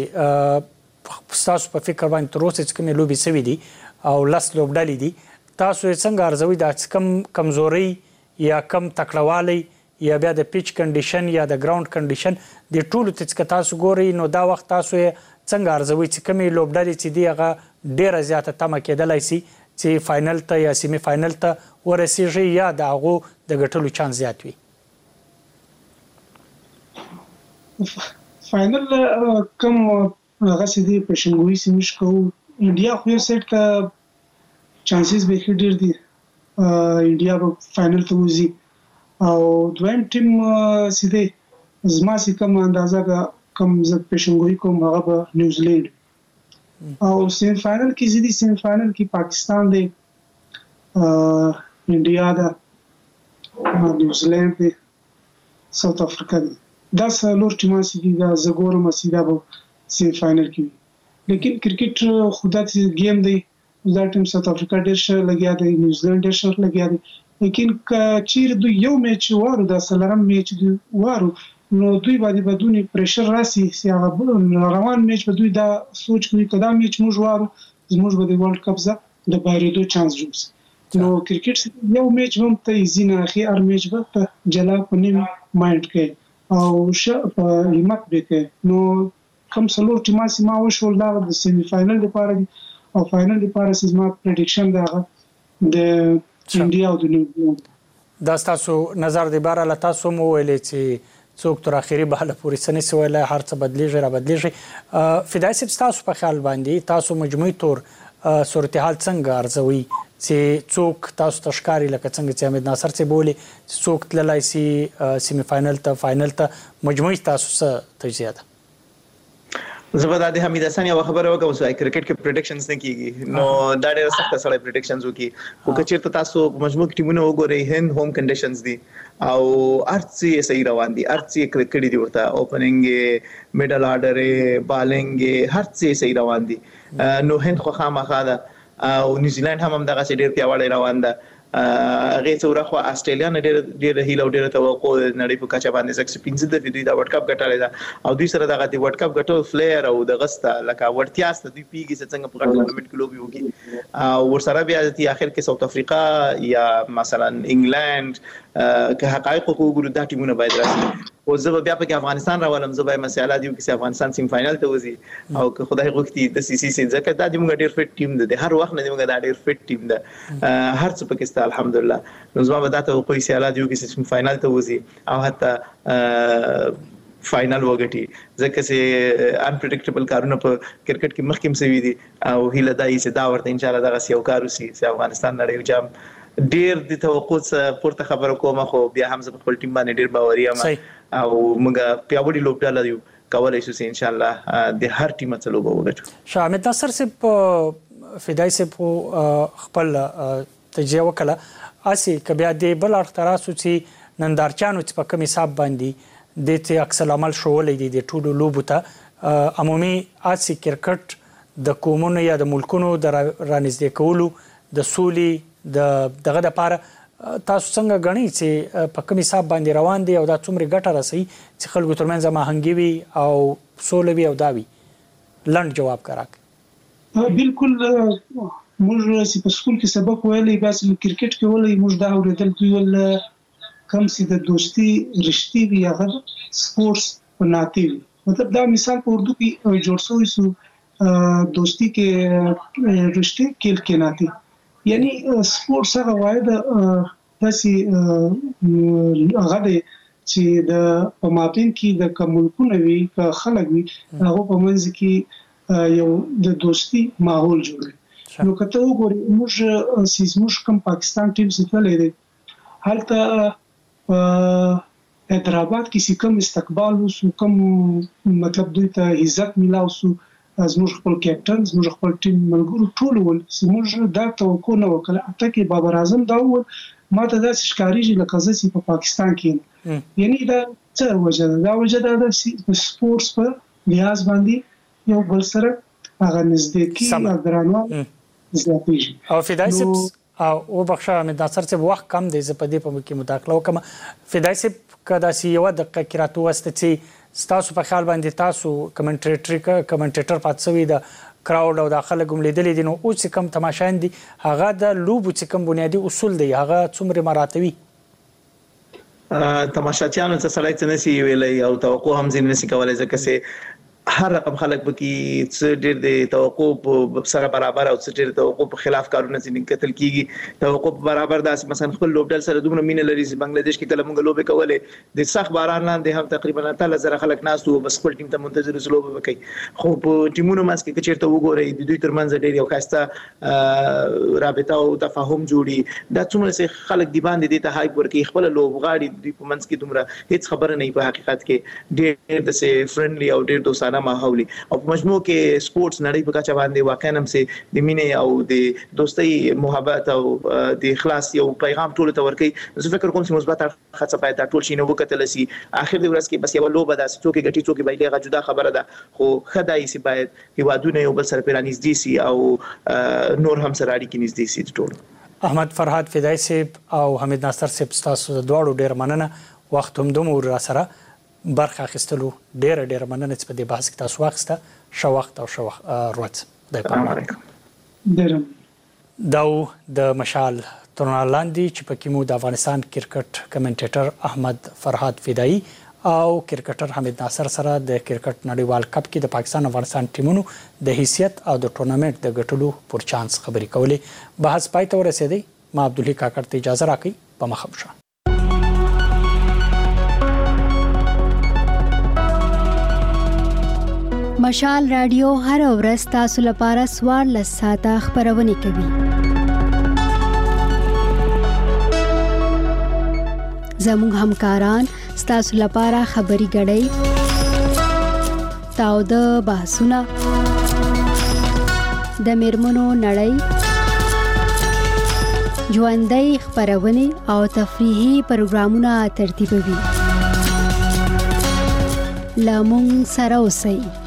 S4: تاسو په فکر باندې تر اوسه کومې لوبي سوي دي او لاس لوبډالي دي تاسو څنګه ارزوي د کم کمزوري یا کم تکړهوالي یا بیا د پیچ کنډیشن یا د ګراوند کنډیشن د ټولو څخه تاسو ګوري نو دا وخت تاسو څنګه ارزوي چې کومې لوبډالي چې دی هغه ډیره زیاته تمه کېدلای شي چې فائنل ته یا سیمی فائنل ته ورسیږي یا د هغه د ګټلو چانس زیات وي؟
S5: فائنل کم هغه سيدي پېشنګوي سیمش کو انډیا خو یې سیټ ته چانسز به ډېر دي انډیا په فائنل ته وځي او دویم ټیم سیدي زما سي کوم اندازه کم ز پېشنګوي کوم هغه به نیوزیلند او سیمی فائنل کې زیدي سیمی فائنل کې پاکستان دی انډیا دا نیوزیلند دی ساوث افریقا دی دا څلور ټیمونه چې دي دا زګورم چې دا به سیمی فائنل کې لیکن کرکټ خدا چې گیم دی دا ټیم ساوث افریقا ډېر ښه لګیا دی نیوزیلند ډېر ښه لګیا دی لیکن چیر دوی یو میچ وارو دا سلرم میچ دی وارو نو دوی باندې بدونی پریشر راسي چې هغه روان میچ به دوی دا سوچ کوي کدا میچ موږ وارو زموږ به د ورلد کپ زه د بایریدو چانس جوړ نو کرکټ یو میچ هم ته ایزی نه اخی ار میچ به ته جلا په نیم مایند کې او ش په همت به کې نو کوم څلور ټیمه سیمه وشول دا د سیمی فائنل لپاره او فائنل لپاره سیمه پریډکشن دا د انډیا او د نیوزیلند
S4: دا تاسو نظر دی بار له تاسو مو ویلې چې څوک تر اخیری بهله پورې سنې سویل هر څه بدلیږي را بدلیږي فدای صاحب تاسو په خیال باندې تاسو مجموعي تور صورتحال څنګه ارزوي چې څوک تاسو تشکاری لکه څنګه چې احمد ناصر څه بولی څوک تللای سي سیمی فائنل ته فائنل ته مجموعي تاسو څه تجزیه ده
S6: زبر د حمید حسن یو خبره وکم چې کرکټ کې پریډکشنز نه کیږي نو دا ډېر سخت سره پریډکشنز وکي خو کچیر ته تاسو مجموع ټیمونه وګورئ هند هوم کنډیشنز دي او ارڅي صحیح روان دي ارڅي کرکټ دی ورته اوپننګ میډل اورډر بالینګ هرڅي صحیح روان دي نو هند خو خامخا ده او نیوزیلند هم دغه ډېر پیاوړی روان ده هغه څوره خو استرالیا نه ډېر ډېر هیله ډېر توقع نړۍ په کچه باندې سکس پنځه د دوی د ورلد کپ ګټلې ده او دوی سره دغه د ورلد کپ ګټو فلیر او د غستا لکه ورتیاست دوی پیږي څنګه په ټورنمنت کې لوبي وکي او ورسره بیا د اخر کې ساوث افریقا یا مثلا انګلند که حقایق کو ګورو دا ټیمونه باید راشي او زه بیا په افغانستان راولم زه به مساله دی چې افغانستان سیم فائنل ته وځي او که خدای غوښتي د سی سی سي ځکه دا د موږ ډېر فټ ټیم ده هر وخت نه موږ دا ډېر فټ ټیم ده هر څه پکې الحمدلله نو زما به دا ته کوئی سیاله دی چې سیم فائنل ته وځي او حتی فائنل وګټي ځکه چې ان پریډکټیبل کارونه په کرکټ کې مخکې مسوي دي او هیله دای چې دا ورته ان شاء الله دغه یو کار وسی چې افغانستان نړۍ جام ډیر د توقع څخه پورته خبره کوم خو بیا هم زه په خپل ټیم باندې ډیر باوري یم او موږ پیاوړي لوبډاله یو کولای شو چې ان شاء الله د هر ټیم څخه لوب وګټو
S4: شاه احمد ناصر صاحب فدای صاحب خپل تجزیه وکړه اسی کبیا د بل اړخ تراسو چې نندارچانو چې په کوم حساب باندې د ته عکس العمل شوولې دي د ټولو لوبو ته عمومي اسی کرکټ د کومونو یا د ملکونو د رانږدې کولو د سولي د دغه د پاره تاسو څنګه غنئ چې په کوم حساب باندې روان دي او دا څومره ګټه راسي چې خلکو ترمنځ ماهنګي وي او سولې وي او داوي لند جواب کراک
S5: بالکل موږ چې په سکول کې سبق ویلې بس کرکټ کې ولې موږ دا اورېدل دوی ول کم سي د دوستي رښتې وي هغه سپورتس په ناتي مطلب دا مثال په اردو کې جوړ شوی سو دوستی کې رښتې کې کې ناتي یعنی سپورتس هغه وای د داسې هغه د چې د په مابین کې د کوملکونه وي که خلک وي هغه په منځ کې یو د دوستی ماحول جوړوي نو کته وګورئ موږ سیسموش کوم پاکستان ټیم ستلې ده هلته حیدرآباد کې کوم استقبال وسو کوم مطلب دوی ته عزت ملاو سو زموږ خپل کیپټن زموږ خپل ټیم ملګرو ټول ول زموږ دا توقع نه وکړه اته کې بابر اعظم دا ول ما ته د ښکاریږي لکه ځکه په پاکستان کې یعنی دا څه وجه دا وجه دا د سپورتس په لیاز باندې یو بل سره هغه نزدېکی او درناوی زیاتېږي
S4: او فدای صاحب او بخښه احمد ناصر صاحب وخت کم دی زه په دې په کې مداخله وکم فدای صاحب کدا سی یو د قراتو واست چې تاسو په خیال باندې تاسو کمنټریټر کمنټیټر پاتسوي د کراود او داخله کوم لیدلې دي نو او چې کم تماشاین دي هغه د لوب چې کم بنیادی اصول دی هغه څومره مراتبي
S6: تماشاچیانو څه سړی څه نسی ویلې او توقع هم ځین نسی کولای ځکه چې هر رقم خلک بکی څه ډېر د توقع په سره برابر او څه ډېر توقع په خلاف کارونه ځین کتل کیږي توقع برابر داس مثلا خپل لوبډل سره دومره مینه لري چې بنگلاديش کې کله موږ لوبې کولې د سخت باران لاندې هم تقریبا اتل زره خلک ناس وو بس خپل ټیم ته منتظر لوبې وکړي خو په ټیمونو ماس کې چیرته وګورئ د دوی ترمنځ ډېر یو خاصه رابطه او تفاهم جوړي دا څومره چې خلک دی باندې د ته هایپ ورکي خپل لوبغاړي د په منځ کې دومره هیڅ خبره نه په حقیقت کې ډېر د سه فرندلی او ډېر دوستانه ماحول او په مجموع کې سپورتس نړۍ په کچه باندې واقعا هم سه د مینې او د دوستۍ محبت او د اخلاص یو پیغام ټول ته ورکي زه فکر کوم چې مثبت خاصه پای ته ټول شي نو وکتل شي اخر د ورځ کې بس یو لوبه ده څوک غټي څوک بایلغه جدا خبره ده خو خدای سي باید هیوادونه یو بل سره پیرانیز دي سي او نور هم سره اړیکې نږدې سي ټول
S4: احمد فرهاد فدای صاحب او حمید ناصر صاحب تاسو د دوړو ډیر مننه وخت هم دومره را سره برخه اخیستلو ډېر ډېر مننه چې په دې بحث کې تاسو واخیسته. ښه وخت او ښه وخت ورځ.
S6: السلام علیکم.
S5: ډېر
S4: دا د مشال ترونه لاندې چې پکې مو د افغانستان کرکټ کمنټیټر احمد فرهاد فدایي او کرکټر حمید ناصر سره د کرکټ نړیوال کپ کې د پاکستان افغانستان ټیمونو د حیثیت او د ټورنمنت د ګټلو پر چانس خبرې کولې. بحث پای ته ورسېدی. ما عبدالحی کاکړ ته اجازه راکړئ. په مخه شه.
S7: مشال رادیو هر ورځ تاسو لپاره څوارلس ساعته خبرونه کوي. زموږ همکاران ستاسو لپاره خبري غړي تاو د بحثونه د میرمنو نړۍ ژوندۍ خبرونه او تفریحي پروګرامونه ترتیبوي. لامون سره اوسئ.